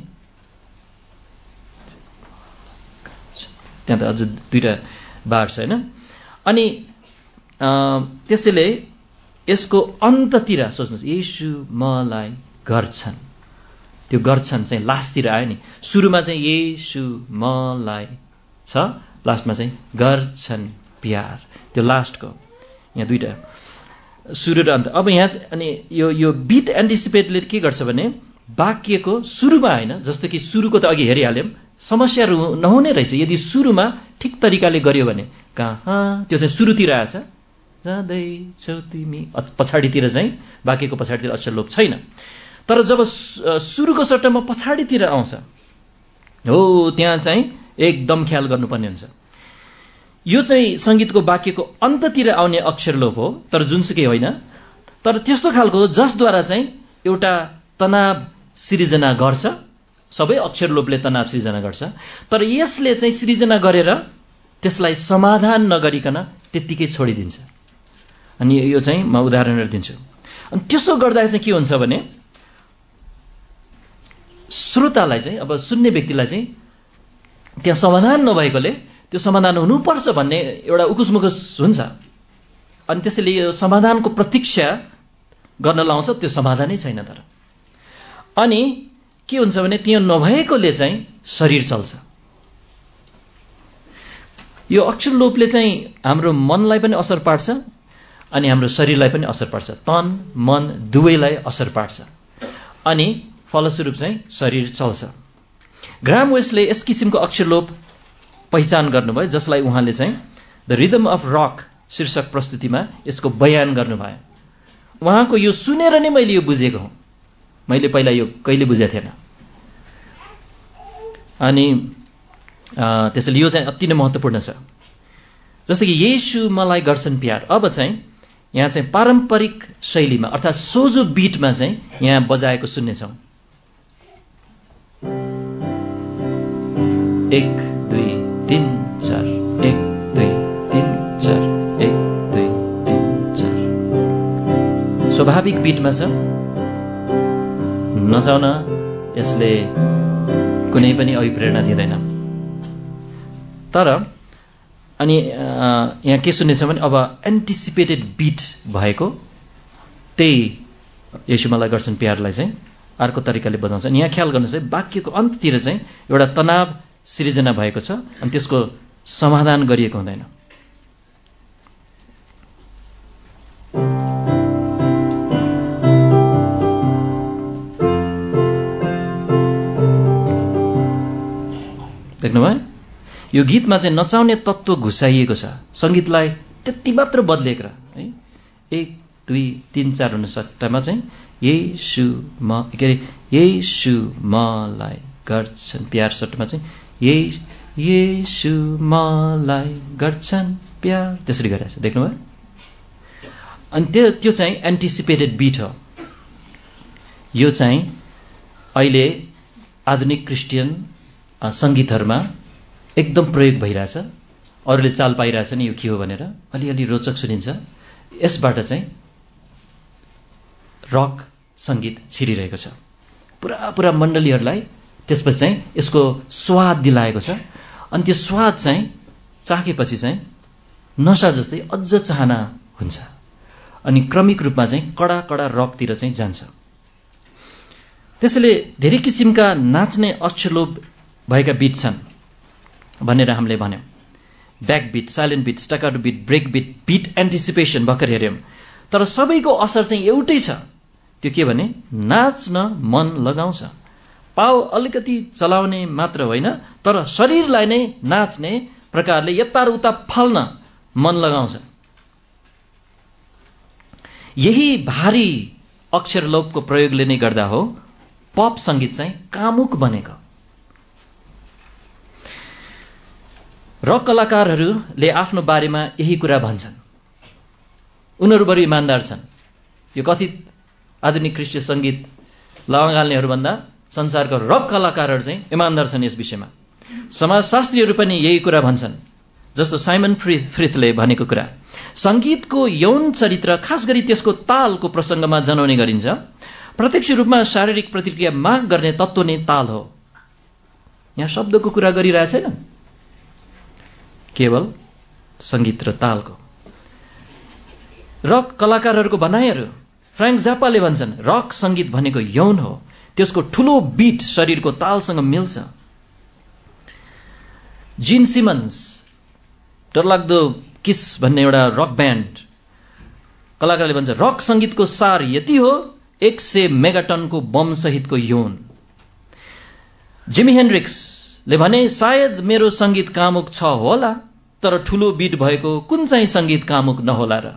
त्यहाँ त अझ दुईवटा बार छ होइन। अनि त्यसैले यसको अन्ततिर सोच्नुहोस्, येशू मलाई गर्छन्, त्यो गर्छन् चाहिँ लास्टतिर आयो नि। सुरुमा चाहिँ येशू मलाई छ, लास्टमा चाहिँ गर्छन् प्यार, त्यो लास्टको यहाँ दुईवटा सुरु र अन्त। अब यहाँ अनि यो यो बिट एन्टिसिपेटले के गर्छ भने वाक्यको सुरुमा होइन, जस्तो कि सुरुको त अघि हेरिहाल्यौँ, समस्याहरू नहुने रहेछ यदि सुरुमा ठिक तरिकाले गर्यो भने। कहाँ त्यो चाहिँ सुरुतिर आएछ, जाँदैछौ तिमी, पछाडितिर चाहिँ वाक्यको पछाडितिर अक्षर लोप छैन। तर जब सुरुको सट्टामा पछाडितिर आउँछ हो, त्यहाँ चाहिँ एकदम ख्याल गर्नुपर्ने हुन्छ। यो चाहिँ सङ्गीतको वाक्यको अन्ततिर आउने अक्षर लोप हो, तर जुनसुकै होइन। तर त्यस्तो खालको जसद्वारा चाहिँ एउटा तनाव सृजना गर्छ। सबै अक्षर लोपले तनाव सृजना गर्छ, तर यसले चाहिँ सृजना गरेर त्यसलाई समाधान नगरिकन त्यत्तिकै छोडिदिन्छ। अनि यो चाहिँ म उदाहरणहरू दिन्छु। अनि त्यसो गर्दा चाहिँ के हुन्छ भने श्रोतालाई चाहिँ, अब सुन्ने व्यक्तिलाई चाहिँ त्यहाँ समाधान नभएकोले त्यो समाधान हुनुपर्छ भन्ने एउटा उकुसमुकुस हुन्छ। अनि त्यसैले यो समाधानको प्रतीक्षा गर्न लाउँछ, त्यो समाधानै छैन। तर अनि के हुन्छ भने त्यो नभएकोले चाहिँ शरीर चल्छ। यो अक्षर लोपले चाहिँ हाम्रो मनलाई पनि असर पार्छ अनि हाम्रो शरीरलाई पनि असर पार्छ। तन मन दुवैलाई असर पार्छ अनि फलस्वरूप चाहिँ शरीर चल्छ। ग्राहम वेस्टले यस किसिमको अक्षर लोप पहिचान गर्नुभयो, जसलाई उहाँले चाहिँ द रिदम अफ रक शीर्षक प्रस्तुतिमा यसको बयान गर्नुभयो। उहाँको यो सुनेर नै मैले यो बुझेको हुँ, मैले पहिला यो कहिले बुझेको थिएन। अनि त्यसैले यो चाहिँ अति नै महत्त्वपूर्ण छ। जस्तो कि येशू मलाई गर्छन् प्यार, अब चाहिँ यहाँ चाहिँ पारम्परिक शैलीमा अर्थात् सोझो बिटमा चाहिँ यहाँ बजाएको सुन्नेछौँ। एक दुई तिन चार, एक दुई तिन चार, एक दुई तिन चार, स्वाभाविक बिटमा छ। नचाउन यसले कुनै पनि अभिप्रेरणा दिँदैन। तर अनि यहाँ के सुन्नेछ भने अब एन्टिसिपेटेड बिट भएको त्यही येशू मलाई गर्छन् प्यारलाई चाहिँ अर्को तरिकाले बजाउँछ। अनि यहाँ ख्याल गर्नुहोस् है, वाक्यको अन्ततिर चाहिँ एउटा तनाव सृजना भएको छ अनि त्यसको समाधान गरिएको हुँदैन। देख्नुभयो, यो गीतमा चाहिँ नचाउने तत्त्व घुसाइएको छ। सङ्गीतलाई त्यति मात्र बदलेको है, एक दुई तिन चार हुने सट्टामा चाहिँ येशू म के अरे येशू मलाई गर्छन् प्यार सट्टामा चाहिँ ये येशू मलाई गर्छन् प्यार त्यसरी गरिरहेछ। देख्नुभयो, अनि त्यो त्यो चाहिँ एन्टिसिपेटेड बिट हो। यो चाहिँ अहिले आधुनिक क्रिस्चियन सङ्गीतहरूमा एकदम प्रयोग भइरहेछ। अरूले चाल पाइरहेछ नि यो के हो भनेर, अलिअलि रोचक सुनिन्छ। यसबाट चाहिँ रक सङ्गीत छिरिरहेको छ। पुरा पुरा मण्डलीहरूलाई त्यसपछि चाहिँ यसको स्वाद दिलाएको छ। अनि त्यो स्वाद चाहिँ चाखेपछि चाहिँ नसा जस्तै अझ चाहना हुन्छ अनि क्रमिक रूपमा चाहिँ कडा कडा रकतिर चाहिँ जान्छ। त्यसैले धेरै किसिमका नाच्ने अक्षलोभ भएका बिट छन् भनेर हामीले भन्यौँ। Back beat, silent beat, staccato beat, break beat, beat anticipation भर्खर हेऱ्यौँ। तर सबैको असर चाहिँ एउटै छ, त्यो के भने नाच्न मन लगाउँछ। पाउ अलिकति चलाउने मात्र होइन, तर शरीरलाई नै नाच्ने प्रकारले यता र उता फाल्न मन लगाउँछ। यही भारी अक्षरलोभको प्रयोगले नै गर्दा हो पप सङ्गीत चाहिँ कामुक बनेको। रक कलाकारहरूले आफ्नो बारेमा यही कुरा भन्छन्। उनीहरू बरु इमान्दार छन्। यो कथित आधुनिक ख्रिस्टीय सङ्गीत लगाल्नेहरूभन्दा संसारका रक कलाकारहरू चाहिँ इमान्दार छन् यस विषयमा। समाजशास्त्रीहरू पनि यही कुरा भन्छन्, जस्तो साइमन फ्री फ्रिथले भनेको कुरा। सङ्गीतको यौन चरित्र खास गरी त्यसको तालको प्रसङ्गमा जनाउने गरिन्छ। प्रत्यक्ष रूपमा शारीरिक प्रतिक्रिया माग गर्ने तत्त्व नै ताल हो। यहाँ शब्दको कुरा गरिरहेको छैन, केवल सङ्गीत र तालको। रक कलाकारहरूको भनाइहरू, फ्र्याङ्क जाप्पाले भन्छन् रक सङ्गीत भनेको यौन हो, त्यसको ठुलो बिट शरीरको तालसँग मिल्छ। जिन सिमन्स, डरलाग्दो किस भन्ने एउटा रक ब्यान्ड कलाकारले भन्छ रक सङ्गीतको सार यति हो, एक सय मेगाटनको बम सहितको यौन। जिमी हेन्ड्रिक्सले भने सायद मेरो सङ्गीत कामुक छ होला, तर ठुलो बिट भएको कुन चाहिँ सङ्गीत कामुक नहोला र।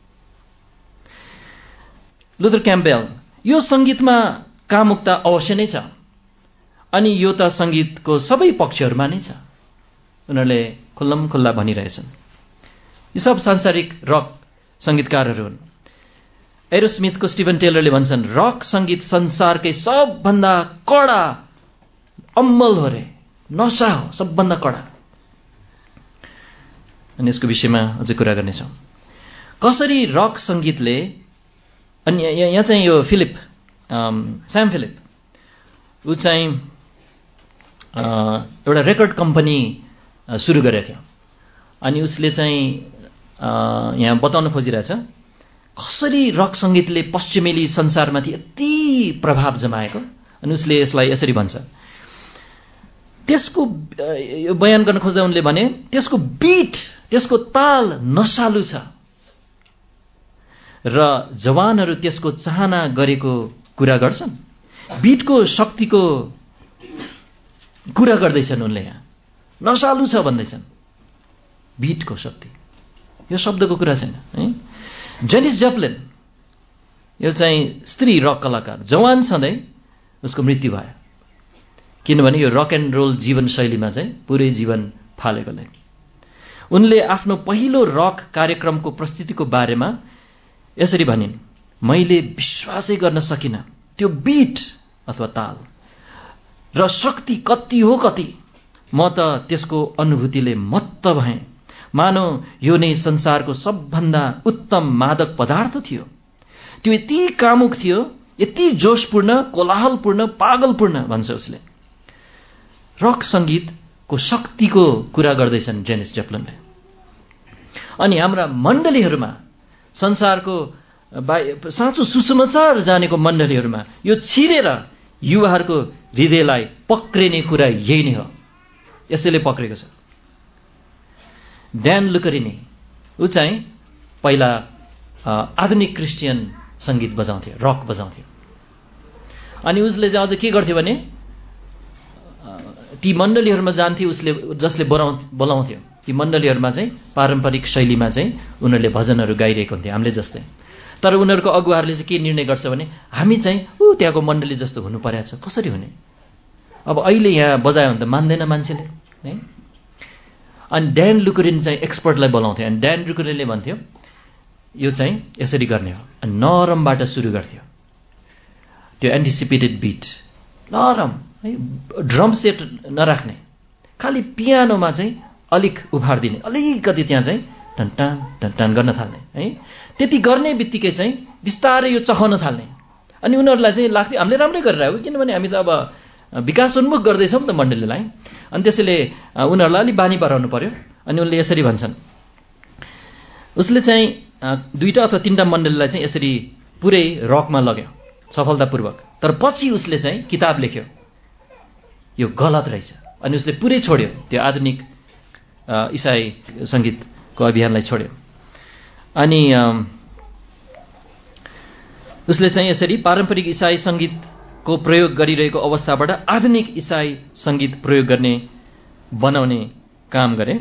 लुथर क्याम्पबेल, यो सङ्गीतमा कामुकता अवश्य नै छ, अनि यो त सङ्गीतको सबै पक्षहरूमा नै छ। उनीहरूले खुल्लम खुल्ला भनिरहेछन्। यी सब सांसारिक रक सङ्गीतकारहरू हुन्। एरोस्मिथको स्टिभन टेलरले भन्छन् रक सङ्गीत संसारकै सबभन्दा कडा अम्मल हो रे, नशा हो सबभन्दा कडा। अनि यसको विषयमा अझै कुरा गर्नेछौँ। कसरी रक सङ्गीतले, अनि यहाँ चाहिँ यो फिलिप स्याम फिलिप ऊ चाहिँ एउटा रेकर्ड कम्पनी सुरु गरेको थियो। अनि उसले चाहिँ यहाँ बताउन खोजिरहेछ कसरी रक सङ्गीतले पश्चिमेली संसारमाथि यति प्रभाव जमाएको। अनि उसले यसलाई यसरी भन्छ, त्यसको यो बयान गर्न खोज्दा उनले भने त्यसको बिट, त्यसको ताल नशालु छ र जवानहरू त्यसको चाहना गरेको कुरा गर्छन्। बिटको शक्तिको कुरा गर्दैछन् उनले, यहाँ नशालु छ भन्दैछन्। बिटको शक्ति, यो शब्दको कुरा छैन है। जेनिस जप्लिन, यो चाहिँ स्त्री रक कलाकार, जवान छँदै उसको मृत्यु भयो, किनभने यो रक एन्ड रोल जीवनशैलीमा चाहिँ पुरै जीवन फालेकोले। उनले आफ्नो पहिलो रक कार्यक्रमको प्रस्तुतिको बारेमा यसरी भनिन्, मैले विश्वासै गर्न सकिनँ त्यो बिट अथवा ताल र शक्ति कति हो कति। म त त्यसको अनुभूतिले मत्त भएँ, मानौ यो नै संसारको सबभन्दा उत्तम मादक पदार्थ थियो। त्यो यति कामुक थियो, यति जोशपूर्ण, कोलाहलपूर्ण, पागलपूर्ण भन्छ उसले। रक सङ्गीतको शक्तिको कुरा गर्दैछन् जेनिस जप्लिनले। अनि हाम्रा मण्डलीहरूमा, संसारको साँचो सुसमाचार जानेको मण्डलीहरूमा यो छिरेर युवाहरूको हृदयलाई पक्रिने कुरा यही नै हो। यसैले पक्रेको छ। ड्यान लुकरिनी, ऊ चाहिँ पहिला आधुनिक क्रिस्चियन सङ्गीत बजाउँथ्यो, रक बजाउँथ्यो। अनि उसले चाहिँ अझ के गर्थ्यो भने ती मण्डलीहरूमा जान्थे, उसले जसले बोलाउ बोलाउँथ्यो ती मण्डलीहरूमा चाहिँ पारम्परिक शैलीमा चाहिँ उनीहरूले भजनहरू गाइरहेको हुन्थ्यो हामीले जस्तै। तर उनीहरूको अगुवाहरूले चाहिँ के निर्णय गर्छ भने हामी चाहिँ ऊ त्यहाँको मण्डली जस्तो हुनु परेको छ, कसरी हुने। अब अहिले यहाँ बजायो भने त मान्दैन मान्छेले है। अनि ड्यान लुकरिन चाहिँ एक्सपर्टलाई बोलाउँथ्यो। अनि ड्यान लुकरिनले भन्थ्यो यो चाहिँ यसरी गर्ने हो। अनि नरमबाट सुरु गर्थ्यो, त्यो एन्टिसिपेटेड बिट नरम है, ड्रम सेट नराख्ने, खालि पियानोमा चाहिँ अलिक उभार दिने, अलिकति त्यहाँ चाहिँ टनटान टनटान गर्न थाल्ने है। त्यति गर्ने बित्तिकै चाहिँ बिस्तारै यो चहन थाल्ने। अनि उनीहरूलाई चाहिँ लाग्थ्यो हामीले राम्रै गरिरहेको, किनभने हामी त अब विकासोन्मुख गर्दैछौँ त मण्डलीलाई। अनि त्यसैले उनीहरूलाई अलिक बानी बढाउनु पर्यो। अनि उनले यसरी भन्छन्, उसले चाहिँ दुईवटा अथवा तिनवटा मण्डलीलाई चाहिँ यसरी पुरै रकमा लग्यो सफलतापूर्वक। तर पछि उसले चाहिँ किताब लेख्यो, यो गलत रहेछ, अनि उसले पुरै छोड्यो, त्यो आधुनिक इसाई सङ्गीतको अभियानलाई छोड्यो। अनि उसले चाहिँ यसरी पारम्परिक इसाई सङ्गीतको प्रयोग गरिरहेको अवस्थाबाट आधुनिक इसाई सङ्गीत प्रयोग गर्ने बनाउने काम गरे।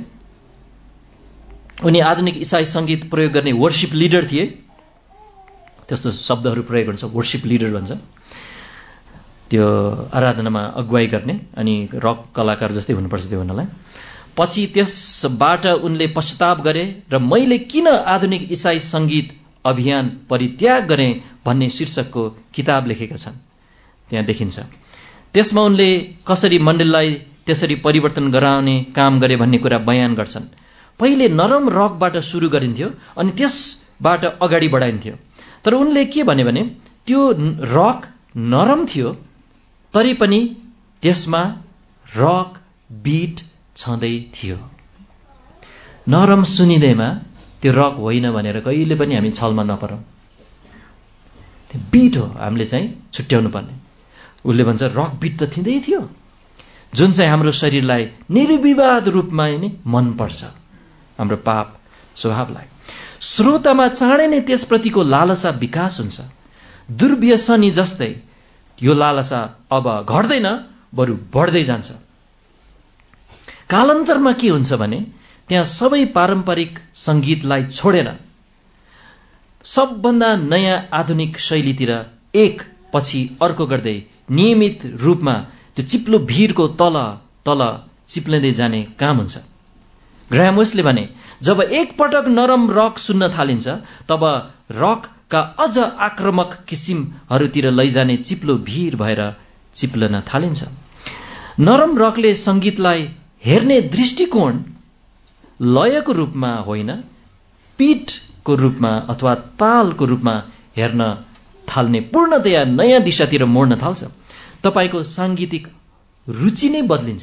उनी आधुनिक इसाई सङ्गीत प्रयोग गर्ने वर्शिप लिडर थिए, त्यस्तो शब्दहरू प्रयोग हुन्छ, वर्शिप लिडर भन्छ, त्यो आराधनामा अगुवाई गर्ने, अनि रक कलाकार जस्तै हुनुपर्छ त्यो हुनलाई। पछि त्यसबाट उनले पश्चाताप गरे र मैले किन आधुनिक इसाई सङ्गीत अभियान परित्याग गरेँ भन्ने शीर्षकको किताब लेखेका छन्, त्यहाँ देखिन्छ। त्यसमा उनले कसरी मण्डलीलाई त्यसरी परिवर्तन गराउने काम गरे भन्ने कुरा बयान गर्छन्। पहिले नरम रकबाट सुरु गरिन्थ्यो अनि त्यसबाट अगाडि बढाइन्थ्यो, तर उनले के भने भने त्यो रक नरम थियो तरै पनि त्यसमा रक बिट छँदै थियो। नरम सुनिँदैमा त्यो रक होइन भनेर कहिले पनि हामी छलमा नपरौँ, त्यो बिट हो हामीले चाहिँ छुट्याउनु पर्ने। उसले भन्छ रक बिट त थिँदै थियो, जुन चाहिँ हाम्रो शरीरलाई निर्विवाद रूपमा नै मनपर्छ, हाम्रो पाप स्वभावलाई। श्रोतामा चाँडै नै त्यसप्रतिको लालसा विकास हुन्छ। दुर्व्यसनी जस्तै यो लालसा अब घट्दैन, बरु बढ्दै जान्छ। कालान्तरमा के हुन्छ भने त्यहाँ सबै पारम्परिक सङ्गीतलाई छोडेर सबभन्दा नयाँ आधुनिक शैलीतिर एक पछि अर्को गर्दै नियमित रूपमा त्यो चिप्लो भिरको तल तल चिप्लिँदै जाने काम हुन्छ। ग्राहम वेस्टले भने जब एकपटक नरम रक सुन्न थालिन्छ तब रकका अझ आक्रामक किसिमहरूतिर लैजाने चिप्लो भिर भएर चिप्लन थालिन्छ। नरम रकले सङ्गीतलाई हेर्ने दृष्टिकोण लयको रूपमा होइन, पीठको रूपमा अथवा तालको रूपमा हेर्न थाल्ने पूर्णतया नयाँ दिशातिर मोड्न थाल्छ। तपाईको साङ्गीतिक रुचि नै बदलिन्छ।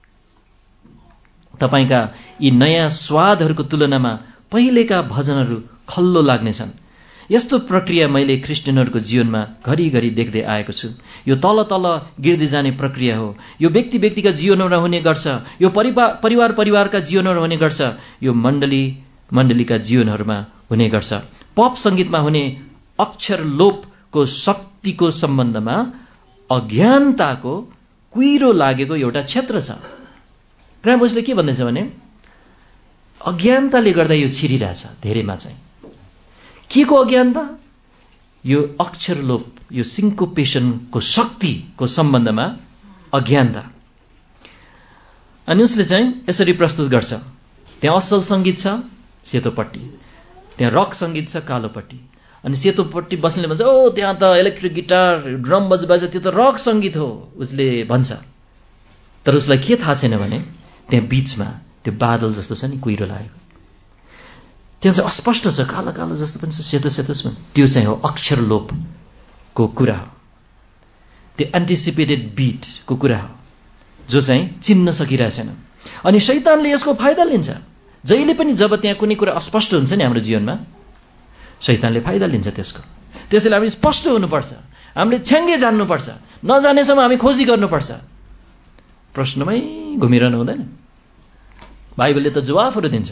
तपाईका यी नयाँ स्वादहरूको तुलनामा पहिलेका भजनहरू खल्लो लाग्नेछन्। यस्तो प्रक्रिया मैले क्रिस्चियनहरूको जीवनमा घरिघरि देख्दै आएको छु। यो तल तल गिर्दै जाने प्रक्रिया हो। यो व्यक्ति व्यक्तिका जीवनहरूमा हुने गर्छ, यो परिवार परिवार परिवारका जीवनहरूमा हुने गर्छ, यो मण्डली मण्डलीका जीवनहरूमा हुने गर्छ। पप सङ्गीतमा हुने अक्षर लोपको शक्तिको सम्बन्धमा अज्ञानताको कुहिरो लागेको एउटा क्षेत्र छ। ग्राहम वेस्टले के भन्दैछ भने अज्ञानताले गर्दा यो छिरिरहेछ धेरैमा चाहिँ। के को अज्ञानता? यो अक्षर लोप, यो सिन्कोपेसनको शक्तिको सम्बन्धमा अज्ञानता। अनि उसले चाहिँ यसरी प्रस्तुत गर्छ, त्यहाँ असल सङ्गीत छ सेतोपट्टि, त्यहाँ रक सङ्गीत छ कालोपट्टि। अनि सेतोपट्टि बस्नेले भन्छ ओ त्यहाँ त इलेक्ट्रिक गिटार ड्रम बजबाज त्यो त रक सङ्गीत हो उसले भन्छ। तर उसलाई के थाहा छैन भने त्यहाँ बीचमा त्यो बादल जस्तो छ नि कुहिरो लागेको, त्यहाँ चाहिँ अस्पष्ट छ, कालो कालो जस्तो पनि छ, सेतो सेतो पनि छ, त्यो चाहिँ हो अक्षर लोपको कुरा हो, त्यो एन्टिसिपेटेड बिटको कुरा हो जो चाहिँ चिन्न सकिरहेको छैन। अनि शैतानले यसको फाइदा लिन्छ। जहिले पनि जब त्यहाँ कुनै कुरा अस्पष्ट हुन्छ नि हाम्रो जीवनमा, शैतानले फाइदा लिन्छ त्यसको। त्यसैले हामी स्पष्ट हुनुपर्छ, हामीले छ्याङ्गे जान्नुपर्छ, नजानेसम्म हामी खोजी गर्नुपर्छ। प्रश्नमै घुमिरहनु हुँदैन। बाइबलले त जवाफहरू दिन्छ,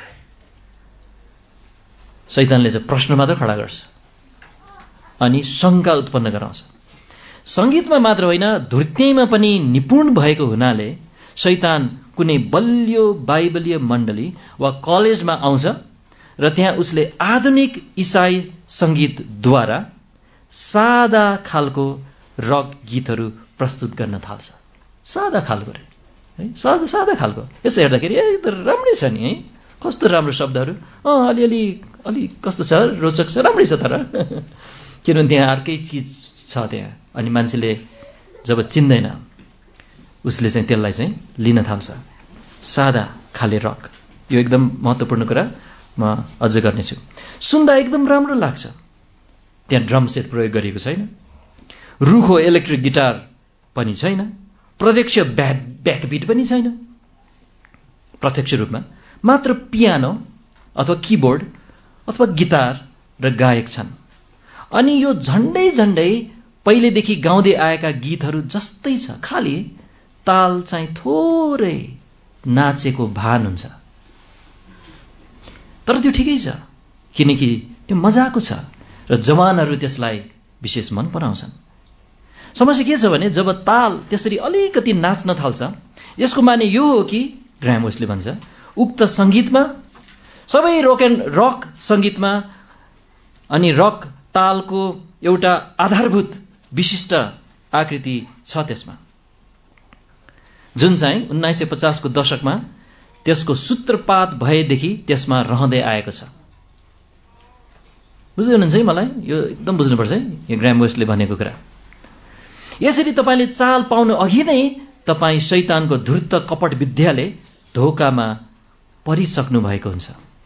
शैतानले चाहिँ प्रश्न मात्र खडा गर्छ अनि शङ्का उत्पन्न गराउँछ। सङ्गीतमा मात्र होइन धुर्त्यैमा पनि निपुण भएको हुनाले शैतान कुनै बलियो बाइबलीय मण्डली वा कलेजमा आउँछ र त्यहाँ उसले आधुनिक इसाई सङ्गीतद्वारा सादा खालको रक गीतहरू प्रस्तुत गर्न थाल्छ। सादा खालको रे है, सादा सादा खालको। यसो हेर्दाखेरि ए त राम्रै छ नि है, कस्तो राम्रो शब्दहरू, अँ अलिअलि अलि कस्तो छ, रोचक छ, राम्रै छ तर किनभने त्यहाँ अर्कै चिज छ त्यहाँ। अनि मान्छेले जब चिन्दैन उसले चाहिँ त्यसलाई चाहिँ लिन थाल्छ, सादा खाले रक। यो एकदम महत्त्वपूर्ण कुरा म अझ गर्नेछु। सुन्दा एकदम राम्रो लाग्छ, त्यहाँ ड्रम सेट प्रयोग गरिएको छैन, रुखो इलेक्ट्रिक गिटार पनि छैन, प्रत्यक्ष ब्याक ब्याकबिट पनि छैन, प्रत्यक्ष रूपमा मात्र पियानो अथवा किबोर्ड अथवा गिटार र गायक छन्। अनि यो झन्डै झन्डै पहिलेदेखि गाउँदै आएका गीतहरू जस्तै छ, खालि ताल चाहिँ थोरै नाचेको भान हुन्छ। तर त्यो ठिकै छ, किनकि त्यो मजाको छ र जवानहरू त्यसलाई विशेष मन पराउँछन्। समस्या के छ भने जब ताल त्यसरी अलिकति नाच्न थाल्छ, यसको माने यो हो कि ग्राहम वेस्टले भन्छ उक्त सङ्गीतमा, सबै रक एन्ड रक सङ्गीतमा अनि रक तालको एउटा आधारभूत विशिष्ट आकृति छ त्यसमा, जुन चाहिँ उन्नाइस सय पचासको दशकमा त्यसको सूत्रपात भएदेखि त्यसमा रहँदै आएको छ। बुझ्दै हुनुहुन्छ है? मलाई यो एकदम बुझ्नुपर्छ है, यो ग्राहम वेस्टले भनेको कुरा। यसरी तपाईँले चाल पाउनु अघि नै तपाईँ शैतानको धूर्त कपट विद्याले धोकामा परिसक्नु भएको हुन्छ।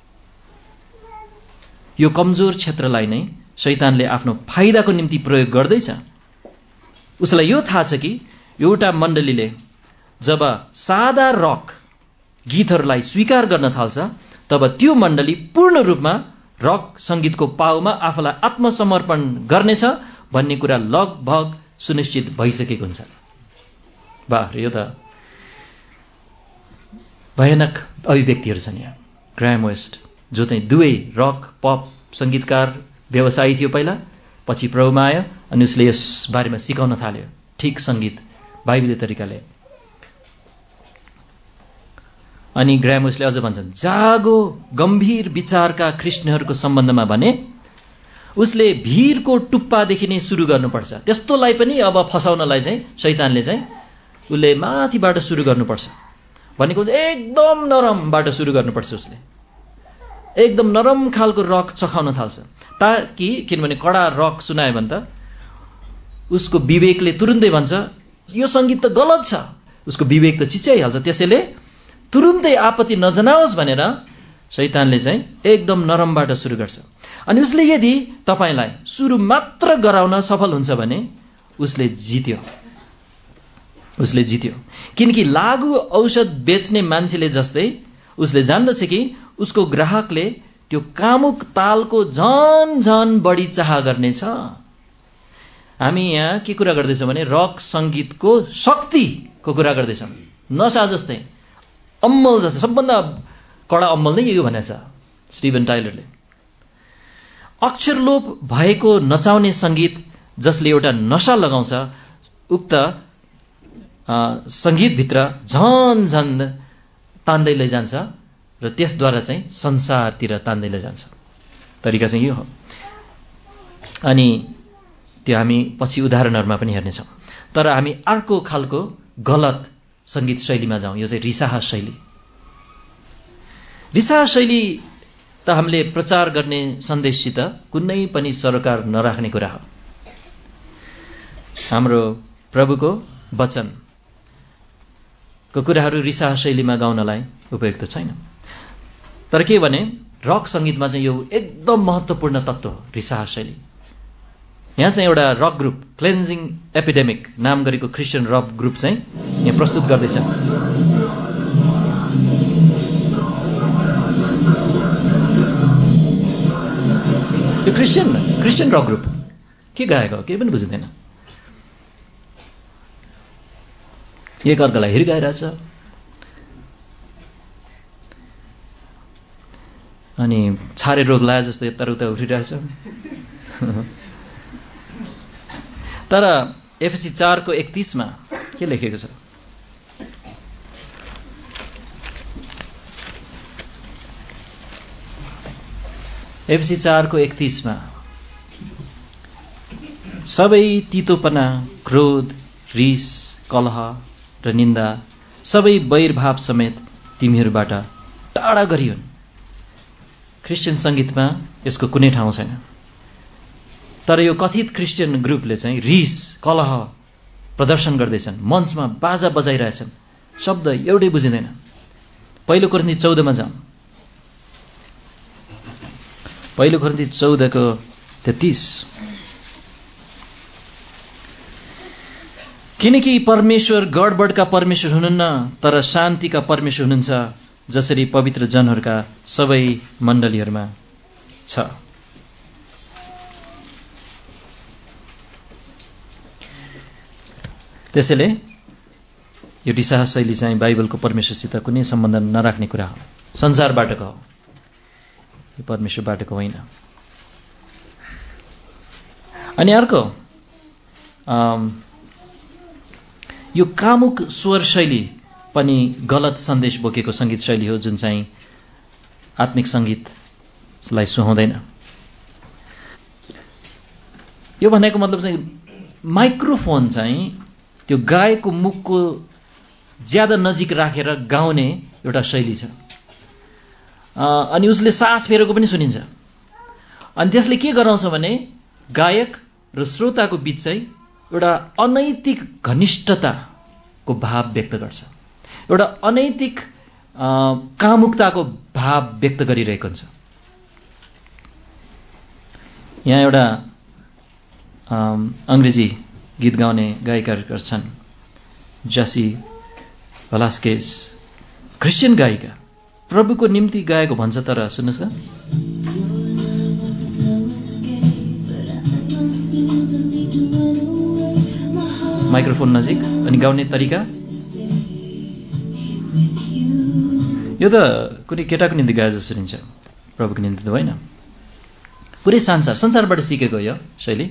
यो कमजोर क्षेत्रलाई नै शैतानले आफ्नो फाइदाको निम्ति प्रयोग गर्दैछ। उसलाई यो थाहा छ कि एउटा मण्डलीले जब सादा रक गीतहरूलाई स्वीकार गर्न थाल्छ, तब त्यो मण्डली पूर्ण रूपमा रक सङ्गीतको पाउमा आफूलाई आत्मसमर्पण गर्नेछ भन्ने कुरा लगभग सुनिश्चित भइसकेको हुन्छ। वाह, यो त भयानक अभिव्यक्तिहरू छन् यहाँ। ग्राहम वेस्ट जो चाहिँ दुवै रक पप सङ्गीतकार व्यवसायी थियो पहिला, पछि प्रभुमा आयो अनि उसले यस बारेमा सिकाउन थाल्यो ठिक सङ्गीत बाइबली तरिकाले। अनि ग्राहम वेस्टले अझ भन्छन् जागो गम्भीर विचारका ख्रिस्टियनहरूको सम्बन्धमा भने उसले भिरको टुप्पादेखि नै सुरु गर्नुपर्छ। त्यस्तोलाई पनि अब फसाउनलाई चाहिँ शैतानले चाहिँ उसले माथिबाट सुरु गर्नुपर्छ भनेको एकदम नरमबाट सुरु गर्नुपर्छ। उसले एकदम नरम खालको रक चखाउन थाल्छ, ताकि किनभने कडा रक सुनायो भने त उसको विवेकले तुरुन्तै भन्छ यो सङ्गीत त गलत छ, उसको विवेक त चिच्याइहाल्छ। त्यसैले तुरुन्तै आपत्ति नजनाओस् भनेर शैतानले चाहिँ एकदम नरमबाट सुरु गर्छ। अनि उसले यदि तपाईँलाई सुरु मात्र गराउन सफल हुन्छ भने उसले जित्यो, उसले जित्यो। किनकि लागु औषध बेच्ने मान्छेले जस्तै उसले जान्दछ कि उसको ग्राहकले त्यो कामुक तालको झन झन बढी चाह गर्नेछ। हामी यहाँ के कुरा गर्दैछौँ भने रक सङ्गीतको शक्तिको कुरा गर्दैछौँ। नशा जस्तै, अम्मल जस्तै, सबभन्दा कडा अम्मल नै यो भनेछ स्टिभन टाइलरले। अक्षरलोप भएको नचाउने सङ्गीत जसले एउटा नशा लगाउँछ, उक्त सङ्गीतभित्र झन झन तान्दै लैजान्छ र त्यसद्वारा चाहिँ संसारतिर तान्दै लैजान्छ। तरिका चाहिँ यो हो। अनि त्यो हामी पछि उदाहरणहरूमा पनि हेर्नेछौँ। तर हामी अर्को खालको गलत सङ्गीत शैलीमा जाउँ। यो चाहिँ रिसाह शैली। रिसाह शैली त हामीले प्रचार गर्ने सन्देशसित कुनै पनि सरोकार नराख्ने कुरा हो। हाम्रो प्रभुको वचनको कुराहरू रिसाह शैलीमा गाउनलाई उपयुक्त छैन। तर के भने रक सङ्गीतमा चाहिँ यो एकदम महत्त्वपूर्ण तत्त्व हो, रिसाह शैली। यहाँ चाहिँ एउटा रक ग्रुप क्लेन्जिङ एपिडेमिक नाम गरेको क्रिस्चियन रक ग्रुप चाहिँ यहाँ प्रस्तुत गर्दैछ। यो क्रिस्चियन क्रिस्चियन रक ग्रुप के गाएको हो केही पनि बुझिँदैन। एक अर्कालाई हिर्काइरहेछ, अनि छारे रोग लाए जस्तो यताउता उठिरहेछ। तर एफएसी चारको एकतीसमा के लेखेको छ? एफएसी चारको एकतीसमा सबै तितोपना, क्रोध, रिस, कलह र निन्दा, सबै वैरभाव समेत तिमीहरूबाट टाढा गरियोन्। क्रिस्चियन सङ्गीतमा यसको कुनै ठाउँ छैन। तर यो कथित क्रिस्चियन ग्रुपले चाहिँ रिस, कलह प्रदर्शन गर्दैछन्, मञ्चमा बाजा बजाइरहेछन्, शब्द एउटै बुझिँदैन। पहिलो कोरिन्थी चौधमा जाउँ। पहिलो कोरिन्थी चौधको तेत्तीस। किनकि परमेश्वर गडबडका परमेश्वर हुनुहुन्न, तर शान्तिका परमेश्वर हुनुहुन्छ, जसरी पवित्र जनहरूका सबै मण्डलीहरूमा छ। त्यसैले यो दिशा शैली चाहिँ बाइबलको परमेश्वरसित कुनै सम्बन्ध नराख्ने कुरा हो, संसारबाटको हो, यो परमेश्वरबाटको होइन। अनि अर्को यो कामुक स्वर शैली पनि गलत सन्देश बोकेको सङ्गीत शैली हो, जुन चाहिँ आत्मिक सङ्गीतलाई सुहाउँदैन। यो भनेको मतलब चाहिँ माइक्रोफोन चाहिँ त्यो गायकको मुखको ज्यादा नजिक राखेर गाउने एउटा शैली छ। अनि उसले सास फेरेको पनि सुनिन्छ। अनि त्यसले के गराउँछ भने गायक र श्रोताको बीच चाहिँ एउटा अनैतिक घनिष्ठताको भाव व्यक्त गर्छ, एउटा अनैतिक कामुकताको भाव व्यक्त गरिरहेको हुन्छ। यहाँ एउटा अङ्ग्रेजी गीत गाउने गायिकाहरू छन्, जसी भलास्केज, क्रिस्चियन गायिका, प्रभुको निम्ति गाएको भन्छ, तर सुन्नुहोस् त, माइक्रोफोन नजिक अनि गाउने तरिका यो त कुनै केटाको निम्ति गाए जस्तो सुनिन्छ, प्रभुको निम्ति त होइन। पुरै संसार संसारबाट सिकेको यो शैली।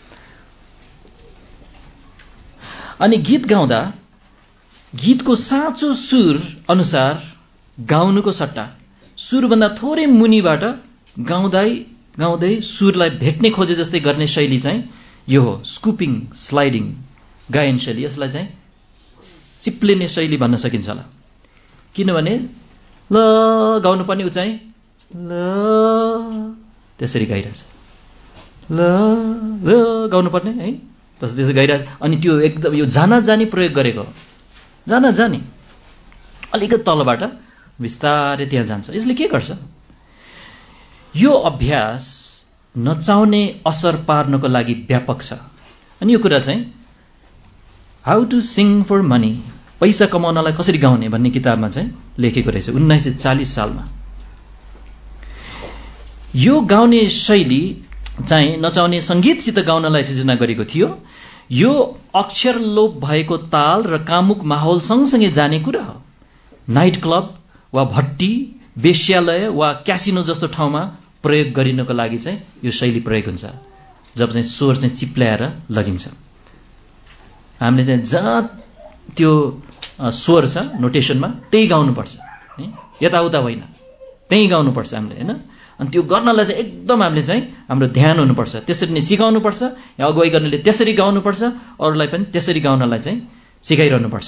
अनि गीत गाउँदा गीतको साँचो सुर अनुसार गाउनुको सट्टा सुरभन्दा थोरै मुनिबाट गाउँदै गाउँदै सुरलाई भेट्ने खोजे जस्तै गर्ने शैली चाहिँ यो हो स्कुपिङ स्लाइडिङ गायन शैली। यसलाई चाहिँ चिप्लिने शैली भन्न सकिन्छ होला, किनभने ल गाउनुपर्ने ऊ चाहिँ ल त्यसरी गाइरहेछ, ल ल गाउनुपर्ने है त्यसो त्यसो गाइरहेछ। अनि त्यो एकदम यो जाना जानी प्रयोग गरेको, जाना जानी अलिकति तलबाट बिस्तारै त्यहाँ जान्छ। यसले के गर्छ, यो अभ्यास नचाउने असर पार्नको लागि व्यापक छ। अनि यो कुरा चाहिँ how to sing for money, पैसा कमाउनलाई कसरी गाउने भन्ने किताबमा चाहिँ लेखेको रहेछ उन्नाइस सय चालिस सालमा। यो गाउने शैली चाहिँ नचाउने सङ्गीतसित गाउनलाई सिर्जना गरेको थियो। यो अक्षर लोप भएको ताल र कामुक माहौल सँगसँगै जाने कुरा हो। नाइट क्लब वा भट्टी, वेश्यालय वा क्यासिनो जस्तो ठाउँमा प्रयोग गरिनको लागि चाहिँ यो शैली प्रयोग हुन्छ, जब चाहिँ स्वर चाहिँ चिप्ल्याएर लगिन्छ। हामीले चाहिँ जहाँ त्यो स्वर छ नोटेसनमा त्यही गाउनुपर्छ, यताउता होइन, त्यही गाउनुपर्छ हामीले होइन। अनि त्यो गर्नलाई चाहिँ एकदम हामीले चाहिँ हाम्रो ध्यान हुनुपर्छ, त्यसरी नै सिकाउनुपर्छ। या अगुवाई गर्नेले त्यसरी गाउनुपर्छ, अरूलाई पनि त्यसरी गाउनलाई चाहिँ सिकाइरहनुपर्छ।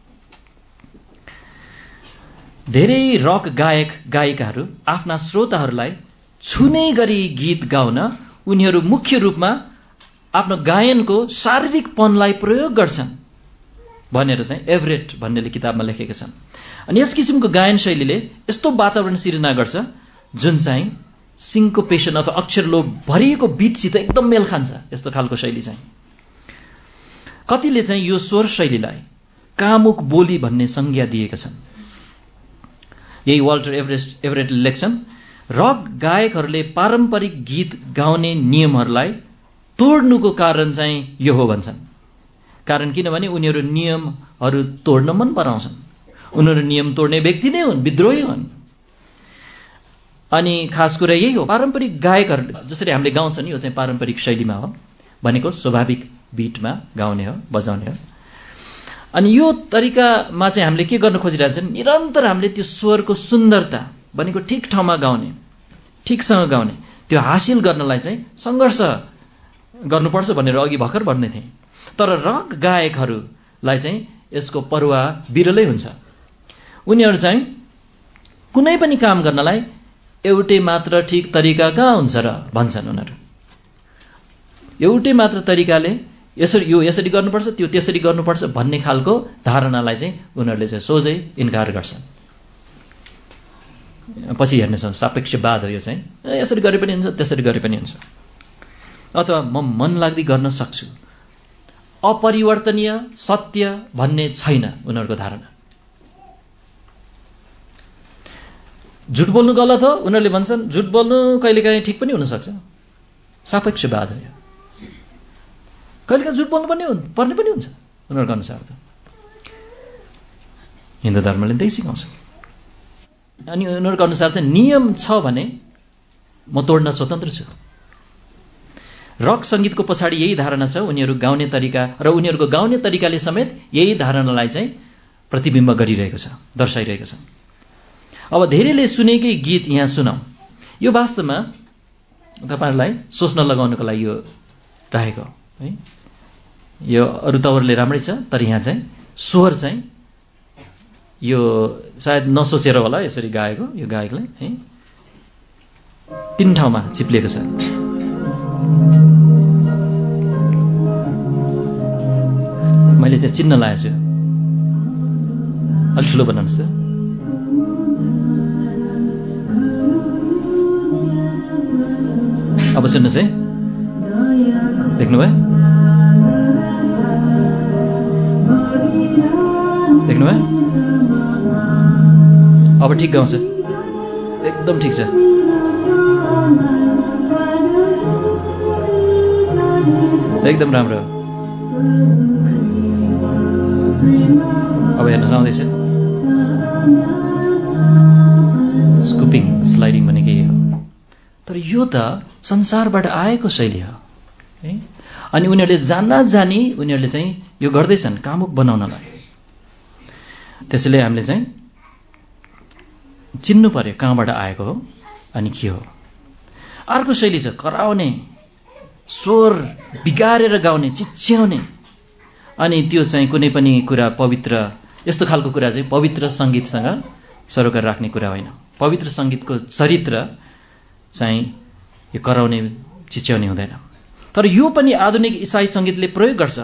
धेरै रक गायक गायिकाहरू आफ्ना श्रोताहरूलाई छुने गरी गीत गाउन उनीहरू मुख्य रूपमा आफ्नो गायनको शारीरिकपनलाई प्रयोग गर्छन् भनेर चाहिँ एभरेट भन्नेले किताबमा लेखेका छन्। अनि यस किसिमको गायन शैलीले यस्तो वातावरण सिर्जना गर्छ जुन चाहिँ सिङ्कोपेसन अथवा अक्षर लोप भरिएको बिटसित एकदम मेल खान्छ। यस्तो खालको शैली चाहिँ कतिले चाहिँ यो स्वर शैलीलाई कामुक बोली भन्ने संज्ञा दिएका छन्। यही वाल्टर एभरेस्ट एभरेटले लेख्छन्, रक गायकहरूले पारम्परिक गीत गाउने नियमहरूलाई तोड्नुको कारण चाहिँ यो हो भन्छन्। कारण किनभने उनीहरू नियमहरू तोड्न मन पराउँछन्, उनीहरू नियम तोड्ने व्यक्ति नै हुन्, विद्रोही हुन्। अनि खास कुरा यही हो, पारम्परिक गायकहरू जसरी हामीले गाउँछ नि यो चाहिँ पारम्परिक शैलीमा हो, भनेको स्वाभाविक बिटमा गाउने हो, बजाउने हो। अनि यो तरिकामा चाहिँ हामीले के गर्न खोजिरहेको छ, निरन्तर हामीले त्यो स्वरको सुन्दरता भनेको ठिक ठाउँमा गाउने, ठिकसँग गाउने, त्यो हासिल गर्नलाई चाहिँ सङ्घर्ष गर्नुपर्छ भनेर अघि भर्खर भन्दै थिएँ। तर रक गायकहरूलाई चाहिँ यसको परवाह बिरलै हुन्छ। उनीहरू चाहिँ कुनै पनि काम गर्नलाई एउटै मात्र ठिक तरिका कहाँ हुन्छ र भन्छन् उनीहरू। एउटै मात्र तरिकाले यसरी यो यसरी गर्नुपर्छ, त्यो त्यसरी गर्नुपर्छ भन्ने खालको धारणालाई चाहिँ उनीहरूले चाहिँ सोझै इन्कार गर्छन्। पछि हेर्नेछौँ सापेक्षवाद हो यो चाहिँ, यसरी गरे पनि हुन्छ, त्यसरी गरे पनि हुन्छ, अथवा म मन लाग्दै गर्न सक्छु। अपरिवर्तनीय सत्य भन्ने छैन उनीहरूको धारणा। झुट बोल्नु गलत हो उनीहरूले भन्छन्, झुट बोल्नु कहिलेकाहीँ ठिक पनि हुनसक्छ, सापेक्षवाद हो यो। कहिलेकाहीँ झुट बोल्नु पनि पर्ने पनि हुन्छ, उनीहरूको अनुसार त हिन्दू धर्मले त्यही सिकाउँछ। अनि उनीहरूको अनुसार चाहिँ नियम छ भने म तोड्न स्वतन्त्र छु। रक सङ्गीतको पछाडि यही धारणा छ, उनीहरू गाउने तरिका र उनीहरूको गाउने तरिकाले समेत यही धारणालाई चाहिँ प्रतिबिम्ब गरिरहेको छ, दर्शाइरहेको छ। अब धेरैले सुनेकै गीत यहाँ सुनाऊ। यो वास्तवमा तपाईँहरूलाई सोच्न लगाउनुको लागि यो राखेको है। यो अरू तवरले राम्रै छ, तर यहाँ चाहिँ स्वर चाहिँ यो सायद नसोचेर होला यसरी गाएको, यो गायकले है तीन ठाउँमा चिप्लिएको छ। मैले त्यहाँ चिन्ह लगाएको छु, अलिक ठुलो बनाउनुहोस् त। अब सुन्नुहोस् है, देख्नुभयो देख्नुभयो अब ठिक गाउँछ, एकदम ठिक छ। एकदम राम्रो। अब हेर्नुहोस् आउँदैछ, स्कुपिङ स्लाइडिङ भनेको यही हो। तर यो त संसारबाट आएको शैली हो है। अनि उनीहरूले जान्न जानी उनीहरूले चाहिँ यो गर्दैछन् कामुक बनाउनलाई। त्यसैले हामीले चाहिँ चिन्नु पर्यो कहाँबाट आएको हो अनि के हो। अर्को शैली छ कराउने, स्वर बिगारेर गाउने, चिच्याउने। अनि त्यो चाहिँ कुनै पनि कुरा पवित्र, यस्तो खालको कुरा चाहिँ पवित्र सङ्गीतसँग सरोकार राख्ने कुरा होइन। पवित्र सङ्गीतको चरित्र चाहिँ यो कराउने, चिच्याउने हुँदैन। तर यो पनि आधुनिक इसाई सङ्गीतले प्रयोग गर्छ।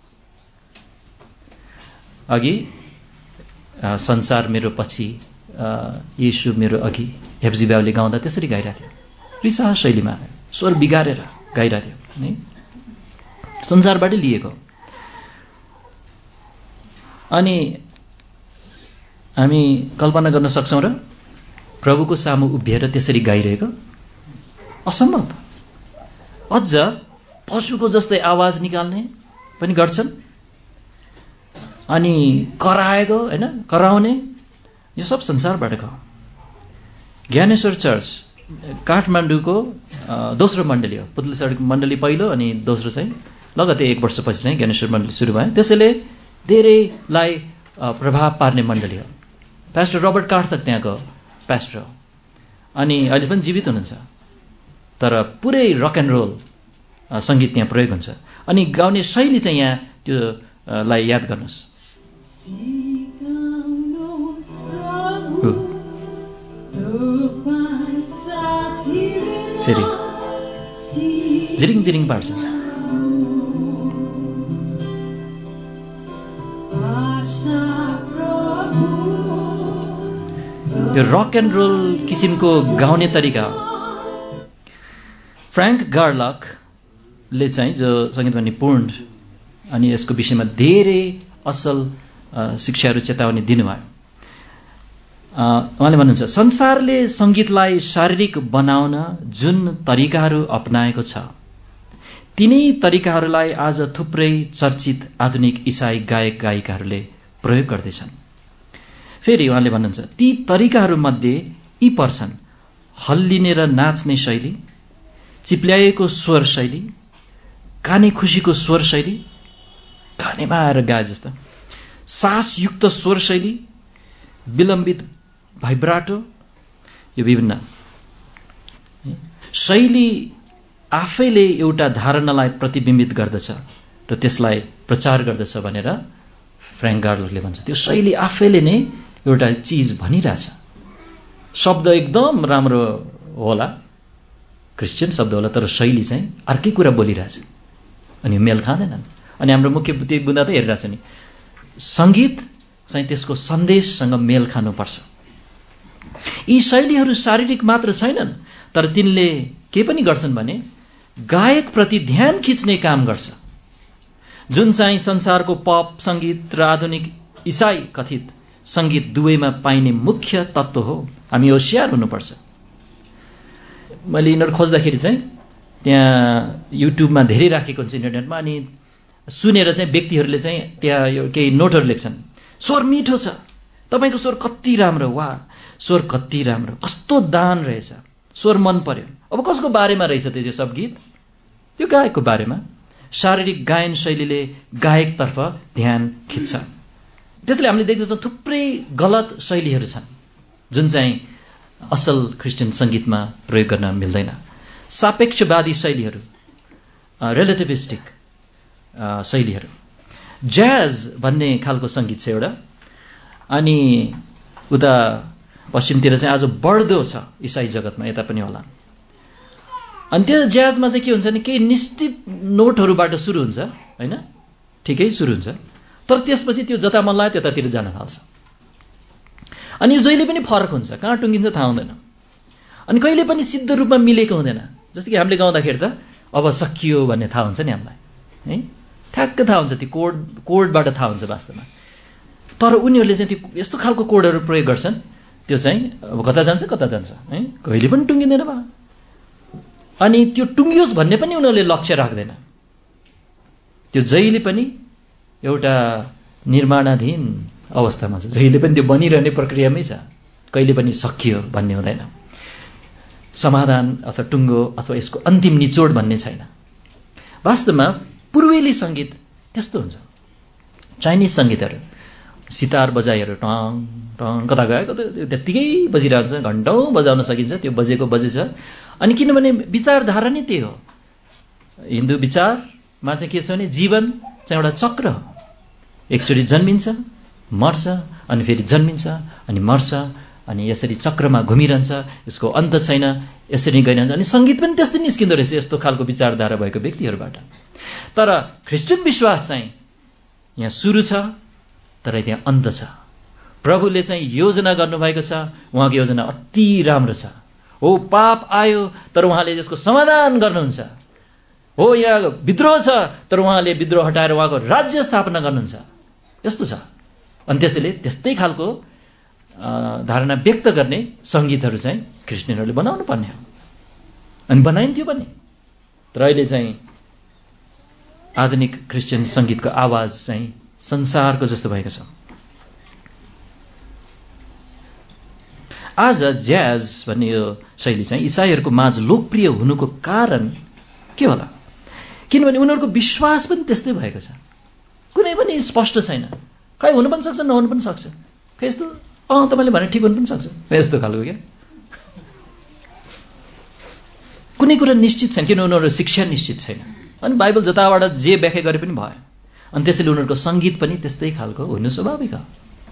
अघि संसार मेरो पछि, यीशु मेरो अघि, हेप्जिबाउले गाउँदा त्यसरी गाइरहेको थियो, रिसा शैलीमा स्वर बिगारेर गाइरहेको थियो है, संसारबाटै लिएको। अनि हामी कल्पना गर्न सक्छौँ र प्रभुको सामु उभिएर त्यसरी गाइरहेको? असम्भव। अझ पशुको जस्तै आवाज निकाल्ने पनि गर्छन्। अनि कराएको होइन, कराउने, यो सब संसारबाट गयो। ज्ञानेश्वर चर्च काठमाडौँको दोस्रो मण्डली हो। पुतली सडक मण्डली पहिलो अनि दोस्रो चाहिँ लगतै एक वर्षपछि चाहिँ ज्ञानेश्वर मण्डली सुरु भयो। त्यसैले धेरैलाई प्रभाव पार्ने मण्डली हो। पास्टर रबर्ट कार्थक त्यहाँको पास्टर हो। अनि अहिले पनि जीवित हुनुहुन्छ। तर पुरै रक एन्ड रोल सङ्गीत त्यहाँ प्रयोग हुन्छ। अनि गाउने शैली चाहिँ यहाँ त्यो लाई याद गर्नुहोस्। फेरि झिरिङ झिरिङ पार्छ। यो रक एन्ड रोल किसिमको गाउने तरिका हो। फ्र्याङ्क गार्लकले चाहिँ जो सङ्गीतमा निपुण अनि यसको विषयमा धेरै असल शिक्षाहरू चेतावनी दिनुभयो। उहाँले भन्नुहुन्छ संसारले सङ्गीतलाई शारीरिक बनाउन जुन तरिकाहरू अपनाएको छ तिनै तरिकाहरूलाई आज थुप्रै चर्चित आधुनिक इसाई गायक गायिकाहरूले प्रयोग गर्दैछन्। फेरि उहाँले भन्नुहुन्छ ती तरिकाहरूमध्ये यी पर्छन् हल्लिने र नाच्ने शैली, चिप्ल्याएको स्वर शैली, काने खुसीको स्वर शैली, कानेमा आएर गाए जस्तो, सासयुक्त स्वर शैली, विलम्बित भाइब्राटो। यो विभिन्न शैली आफैले एउटा धारणालाई प्रतिबिम्बित गर्दछ र त्यसलाई प्रचार गर्दछ भनेर फ्र्याङ्क गार्लकले भन्छ। त्यो शैली आफैले नै एउटा चिज भनिरहेछ। शब्द एकदम राम्रो होला, क्रिस्चियन शब्द होला, तर शैली चाहिँ अर्कै कुरा बोलिरहेछ अनि मेल खाँदैनन्। अनि हाम्रो मुख्य त्यो बुँदा त हेरिरहेछ नि, सङ्गीत चाहिँ त्यसको सन्देशसँग मेल खानुपर्छ। यी शैलीहरू शारीरिक मात्र छैनन्, तर तिनले के पनि गर्छन् भने गायकप्रति ध्यान खिच्ने काम गर्छ, जुन चाहिँ संसारको पप सङ्गीत र आधुनिक इसाई कथित सङ्गीत दुवैमा पाइने मुख्य तत्त्व हो। हामी होसियार हुनुपर्छ। मैले यिनीहरू खोज्दाखेरि चाहिँ त्यहाँ युट्युबमा धेरै राखेको हुन्छ इन्टरनेटमा, अनि सुनेर चाहिँ व्यक्तिहरूले चाहिँ त्यहाँ यो केही नोटहरू लेख्छन्, स्वर मिठो छ, तपाईँको स्वर कति राम्रो, वा स्वर कति राम्रो, कस्तो दान रहेछ, स्वर मन पर्यो। अब कसको बारेमा रहेछ त्यो सब गीत? त्यो गायकको बारेमा। शारीरिक गायन शैलीले गायकतर्फ ध्यान खिच्छ। त्यसले हामीले देख्दछौँ थुप्रै गलत शैलीहरू छन् जुन चाहिँ असल क्रिस्चियन सङ्गीतमा प्रयोग गर्न मिल्दैन। सापेक्षवादी शैलीहरू, रिलेटिभिस्टिक शैलीहरू, ज्याज भन्ने खालको सङ्गीत छ एउटा। अनि उता पश्चिमतिर चाहिँ आज बढ्दो छ इसाई जगतमा, यता पनि होला। अनि त्यो ज्याजमा चाहिँ के हुन्छ भने केही निश्चित नोटहरूबाट सुरु हुन्छ, होइन, ठिकै सुरु हुन्छ, तर त्यसपछि त्यो जता मन लाग्यो त्यतातिर जान थाल्छ। अनि यो जहिले पनि फरक हुन्छ, कहाँ टुङ्गिन्छ थाहा हुँदैन। अनि कहिले पनि सिद्ध रूपमा मिलेको हुँदैन। जस्तो कि हामीले गाउँदाखेरि त अब सकियो भन्ने थाहा हुन्छ नि हामीलाई, है, ठ्याक्क थाहा हुन्छ, त्यो कोड कोडबाट थाहा हुन्छ वास्तवमा। तर उनीहरूले चाहिँ त्यो यस्तो खालको कोडहरू प्रयोग गर्छन्, त्यो चाहिँ अब कता जान्छ कता जान्छ, है, कहिले पनि टुङ्गिँदैन बा। अनि त्यो टुङ्गियोस् भन्ने पनि उनीहरूले लक्ष्य राख्दैन। त्यो जहिले पनि एउटा निर्माणाधीन अवस्थामा छ, जहिले पनि त्यो बनिरहने प्रक्रियामै छ, कहिले पनि सकियो भन्ने हुँदैन। समाधान अथवा टुङ्गो अथवा यसको अन्तिम निचोड भन्ने छैन। वास्तवमा पूर्वेली सङ्गीत त्यस्तो हुन्छ। चाइनिज सङ्गीतहरू सितार बजाइहरू टङ टङ कता गयो कता त्यत्तिकै बजिरहन्छ, घन्टौँ बजाउन सकिन्छ, त्यो बजेको बजेछ। अनि किनभने विचारधारा नै त्यही हो। हिन्दू विचारमा चाहिँ के छ भने जीवन चाहिँ एउटा चक्र हो। एकचोटि जन्मिन्छ, मर्छ, अनि फेरि जन्मिन्छ, अनि मर्छ, अनि यसरी चक्रमा घुमिरहन्छ, यसको अन्त छैन, यसरी गइरहन्छ। अनि सङ्गीत पनि त्यस्तै निस्किँदो रहेछ यस्तो खालको विचारधारा भएको व्यक्तिहरूबाट। तर ख्रिस्चियन विश्वास चाहिँ यहाँ सुरु छ, तर त्यहाँ अन्त छ। प्रभुले चाहिँ योजना गर्नुभएको छ, उहाँको योजना अति राम्रो छ। हो, पाप आयो तर उहाँले यसको समाधान गर्नुहुन्छ। हो, यहाँ विद्रोह छ तर उहाँले विद्रोह हटाएर उहाँको राज्य स्थापना गर्नुहुन्छ। यस्तो छ। अनि त्यसैले त्यस्तै खालको धारणा व्यक्त गर्ने सङ्गीतहरू चाहिँ क्रिस्चियनहरूले बनाउनु पर्ने हो, अनि बनाइन्थ्यो पनि। तर अहिले चाहिँ आधुनिक क्रिस्चियन सङ्गीतको आवाज चाहिँ संसारको जस्तो भएको छ। आज ज्याज भन्ने यो शैली चाहिँ इसाईहरूको माझ लोकप्रिय हुनुको कारण के होला? किनभने उनीहरूको विश्वास पनि त्यस्तै भएको छ, कुनै पनि स्पष्ट छैन। खै हुनु पनि सक्छ, नहुनु पनि सक्छ, खै यस्तो अँ तपाईँले भने ठिक हुनु पनि सक्छ, यस्तो खालको क्या। कुनै कुरा निश्चित छैन, किन उनीहरूको शिक्षा निश्चित छैन। अनि बाइबल जताबाट जे व्याख्या गरे पनि भयो। अनि त्यसैले उनीहरूको सङ्गीत पनि त्यस्तै खालको हुनु स्वाभाविक हो।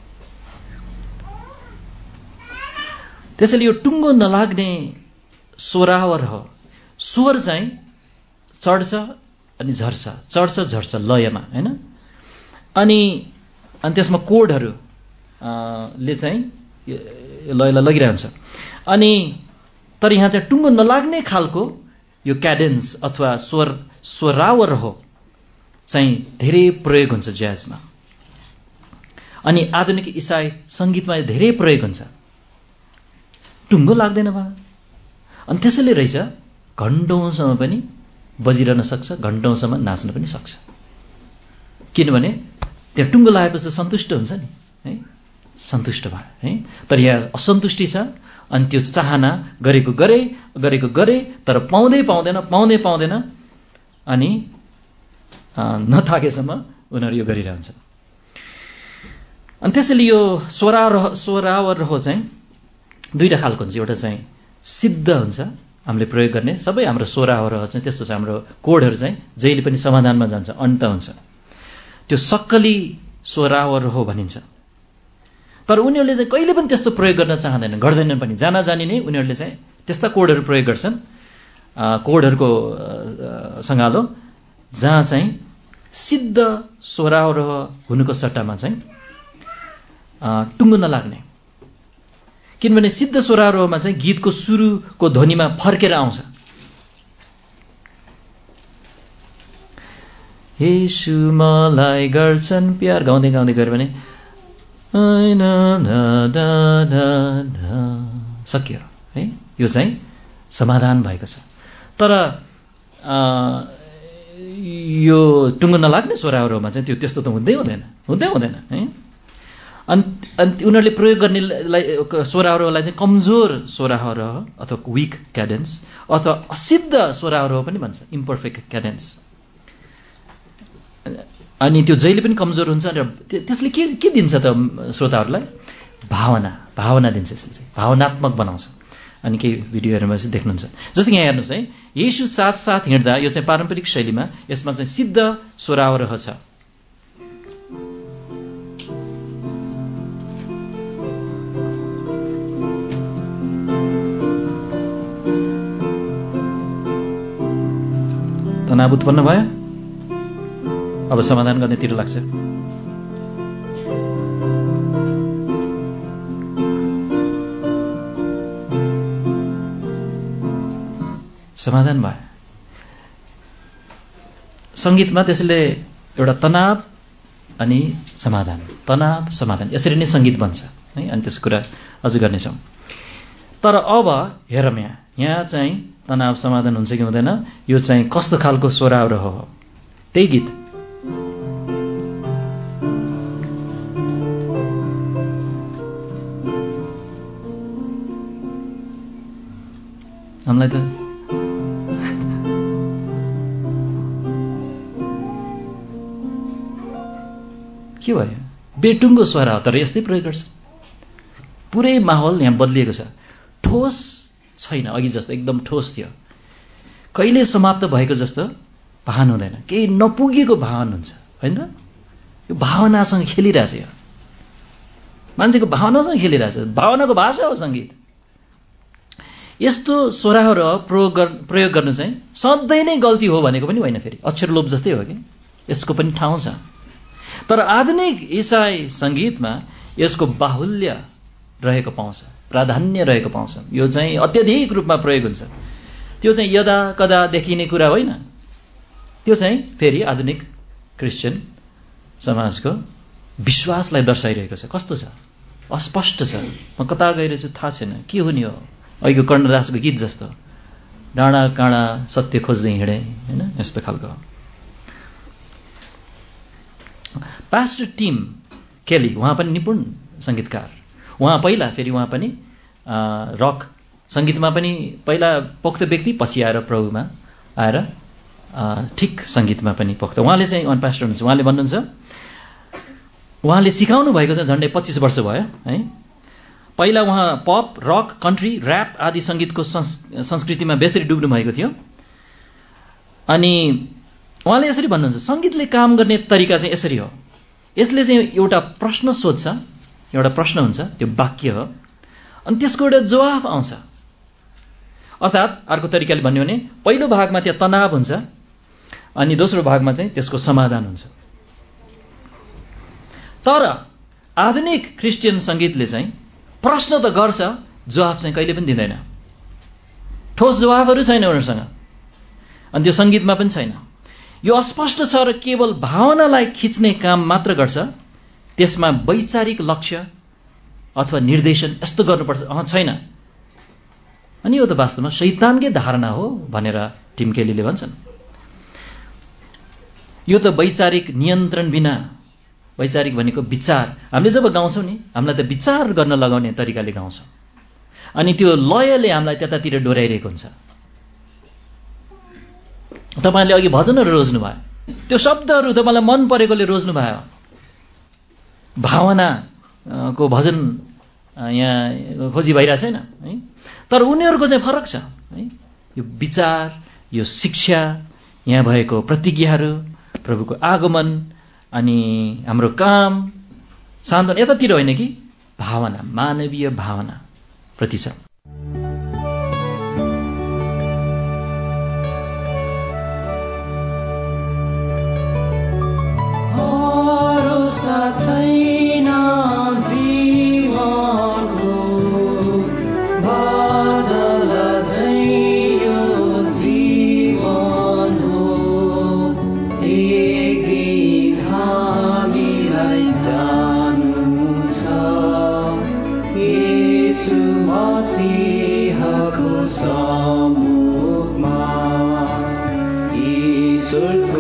त्यसैले यो टुङ्गो नलाग्ने स्वरावर हो। स्वर चाहिँ चढ्छ अनि झर्छ, चढ्छ झर्छ लयमा, होइन। अनि अनि त्यसमा कोडहरू ले चाहिँ लयलाई लगिरहन्छ। अनि तर यहाँ चाहिँ टुङ्गो नलाग्ने खालको यो क्याडेन्स अथवा स्वर स्वरावर हो चाहिँ धेरै प्रयोग हुन्छ ज्याजमा। अनि आधुनिक इसाई सङ्गीतमा धेरै प्रयोग हुन्छ। टुङ्गो लाग्दैन बा। अनि त्यसैले रहेछ घन्टौँसम्म पनि बजिरहन सक्छ, घन्टौँसम्म नाच्न पनि सक्छ। किनभने त्यहाँ टुङ्गो लागेपछि सन्तुष्ट हुन्छ नि, है, सन्तुष्ट भयो, है। तर यहाँ असन्तुष्टि छ। अनि त्यो चाहना गरेको गरे गरेको गरे तर पाउँदै पाउँदैन पाउँदै पाउँदैन अनि नथाकेसम्म उनीहरू यो गरिरहन्छ। अनि त्यसैले यो स्वरारोह स्वरावरोह चाहिँ दुईवटा खालको हुन्छ। एउटा चाहिँ सिद्ध हुन्छ, हामीले प्रयोग गर्ने सबै हाम्रो स्वरावरोह चाहिँ त्यस्तो छ। हाम्रो कोडहरू चाहिँ जहिले पनि समाधानमा जान्छ, अन्त हुन्छ। त्यो सक्कली स्वरावरोह भनिन्छ। तर उनीहरूले चाहिँ कहिले पनि त्यस्तो प्रयोग गर्न चाहँदैनन्, गर्दैनन् पनि। जाना जानी नै उनीहरूले चाहिँ त्यस्ता कोडहरू प्रयोग गर्छन्, कोडहरूको सँगालो, जहाँ चाहिँ सिद्ध स्वरावरोह हुनुको सट्टामा चाहिँ टुङ्गो नलाग्ने। किनभने सिद्ध स्वरारोहमा चाहिँ गीतको सुरुको ध्वनिमा फर्केर आउँछ। येशू मलाई गर्छन् प्यार गाउँदै गाउँदै गयो भने सकियो, है। यो चाहिँ समाधान भएको छ। तर यो टुङ्गो नलाग्ने स्वरारोहमा चाहिँ त्यो त्यस्तो त हुँदै हुँदैन हुँदै हुँदैन है। अनि अनि उनीहरूले प्रयोग गर्नेलाई स्वरारोहलाई चाहिँ कमजोर स्वरारोह अथवा विक क्याडेन्स अथवा असिद्ध स्वरारोह पनि भन्छ, इम्पर्फेक्ट क्याडेन्स। अनि त्यो जहिले पनि कमजोर हुन्छ र त्यसले के के दिन्छ त श्रोताहरूलाई? भावना भावना दिन्छ। यसले चाहिँ भावनात्मक बनाउँछ। अनि केही भिडियोहरूमा चाहिँ देख्नुहुन्छ। जस्तै यहाँ हेर्नुहोस् है, येशू साथ साथ हिँड्दा, यो चाहिँ पारम्परिक शैलीमा, यसमा चाहिँ सिद्ध स्वरारोह छ। तनाव उत्पन्न भयो, अब समाधान गर्नेतिर लाग्छ। समाधान भयो। सङ्गीतमा त्यसले एउटा तनाव अनि समाधान, तनाव समाधान, यसरी नै सङ्गीत बन्छ है। अनि त्यसको कुरा अझ गर्नेछौँ। तर अब हेरौँ यहाँ यहाँ चाहिँ तनाव समाधान हुन्छ कि हुँदैन, यो चाहिँ कस्तो खालको स्वरारोह हो। त्यही गीत हामीलाई त के भयो? बेटुङ्गो स्वरा, तर यस्तै प्रयोग गर्छ। पुरै माहौल यहाँ बदलिएको छ। ठोस छैन, अघि जस्तो एकदम ठोस थियो। कहिले समाप्त भएको जस्तो भान हुँदैन, केही नपुगेको भान हुन्छ होइन त? यो भावनासँग खेलिरहेछ, यो मान्छेको भावनासँग खेलिरहेछ। भावनाको भाषा हो सङ्गीत। यस्तो स्वरारोह प्रयोग प्रयोग गर्नु चाहिँ सधैँ नै गल्ती हो भनेको पनि होइन। फेरि अक्षर लोप जस्तै हो कि, यसको पनि ठाउँ छ। तर आधुनिक इसाई सङ्गीतमा यसको बाहुल्य रहेको पाउँछ, प्राधान्य रहेको पाउँछ। यो चाहिँ अत्यधिक रूपमा प्रयोग हुन्छ। त्यो चाहिँ यदा कदा देखिने कुरा होइन। त्यो चाहिँ फेरि आधुनिक क्रिस्चियन समाजको विश्वासलाई दर्शाइरहेको छ। कस्तो छ? अस्पष्ट छ। म कता गइरहेछु थाहा छैन, के हो नि हो? अहिलेको कर्णदासको गीत जस्तो, डाँडा काँडा सत्य खोज्दै हिँडे होइन, यस्तो खालको। पास्टर टिम केली, उहाँ पनि निपुण सङ्गीतकार। उहाँ पहिला फेरि उहाँ पनि रक सङ्गीतमा पनि पहिला पोख्त व्यक्ति, पछि आएर प्रभुमा आएर ठिक सङ्गीतमा पनि पोख्त। उहाँले चाहिँ वान पास्टर हुनुहुन्छ। उहाँले भन्नुहुन्छ, उहाँले सिकाउनु भएको छ झन्डै पच्चिस वर्ष भयो है। पहिला उहाँ पप, रक, कन्ट्री, ऱ्याप आदि सङ्गीतको संस्कृतिमा बेसरी डुब्नु भएको थियो। अनि उहाँले यसरी भन्नुहुन्छ, सङ्गीतले काम गर्ने तरिका चाहिँ यसरी हो। यसले चाहिँ एउटा प्रश्न सोध्छ, एउटा प्रश्न हुन्छ, त्यो वाक्य हो, अनि त्यसको एउटा जवाफ आउँछ। अर्थात् अर्को तरिकाले भन्यो भने, पहिलो भागमा त्यहाँ तनाव हुन्छ अनि दोस्रो भागमा चाहिँ त्यसको समाधान हुन्छ। तर आधुनिक क्रिस्चियन सङ्गीतले चाहिँ प्रश्न त गर्छ, जवाफ चाहिँ कहिले पनि दिँदैन। ठोस जवाफहरू छैन उनीहरूसँग, अनि त्यो सङ्गीतमा पनि छैन। यो अस्पष्ट छ र केवल भावनालाई खिच्ने काम मात्र गर्छ। त्यसमा वैचारिक लक्ष्य अथवा निर्देशन यस्तो गर्नुपर्छ अह छैन। अनि यो त वास्तवमा शैतानकै धारणा हो भनेर टिम केलीले भन्छन्। यो त वैचारिक नियन्त्रण बिना, वैचारिक भनेको विचार, हामीले जब गाउँछौँ नि, हामीलाई त विचार गर्न लगाउने तरिकाले गाउँछौँ, अनि त्यो लयले हामीलाई त्यतातिर डोर्याइरहेको हुन्छ। तपाईँले अघि भजनहरू रोज्नु भयो, त्यो शब्दहरू तपाईँलाई मन परेकोले रोज्नु भयो। भावनाको भजन यहाँ खोजी भइरहेको छैन है। तर उनीहरूको चाहिँ फरक छ है। यो विचार, यो शिक्षा, यहाँ भएको प्रतिज्ञाहरू, प्रभुको आगमन, अनि हाम्रो काम, सान्त्वना यतातिर होइन कि भावना, मानवीय भावना प्रति छ। Good.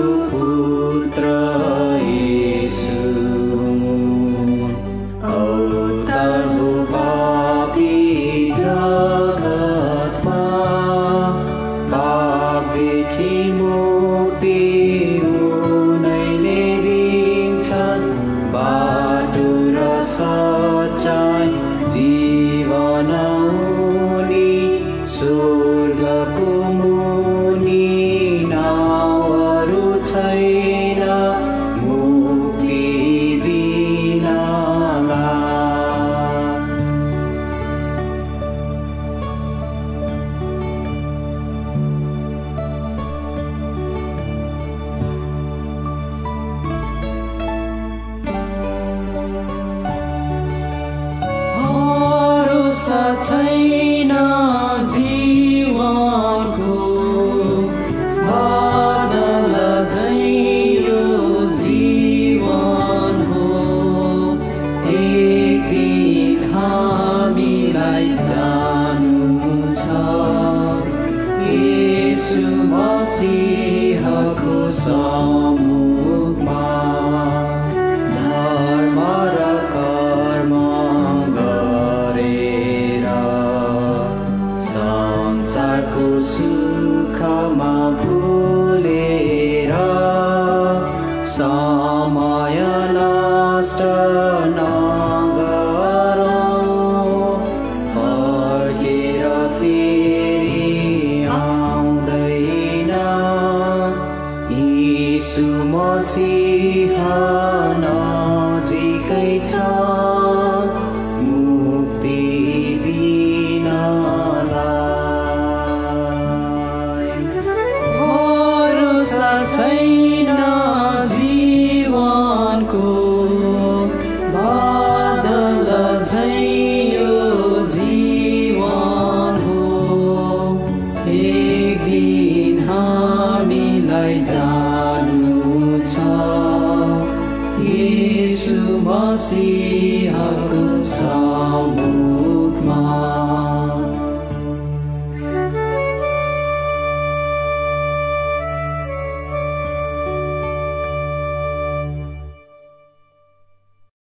मसीह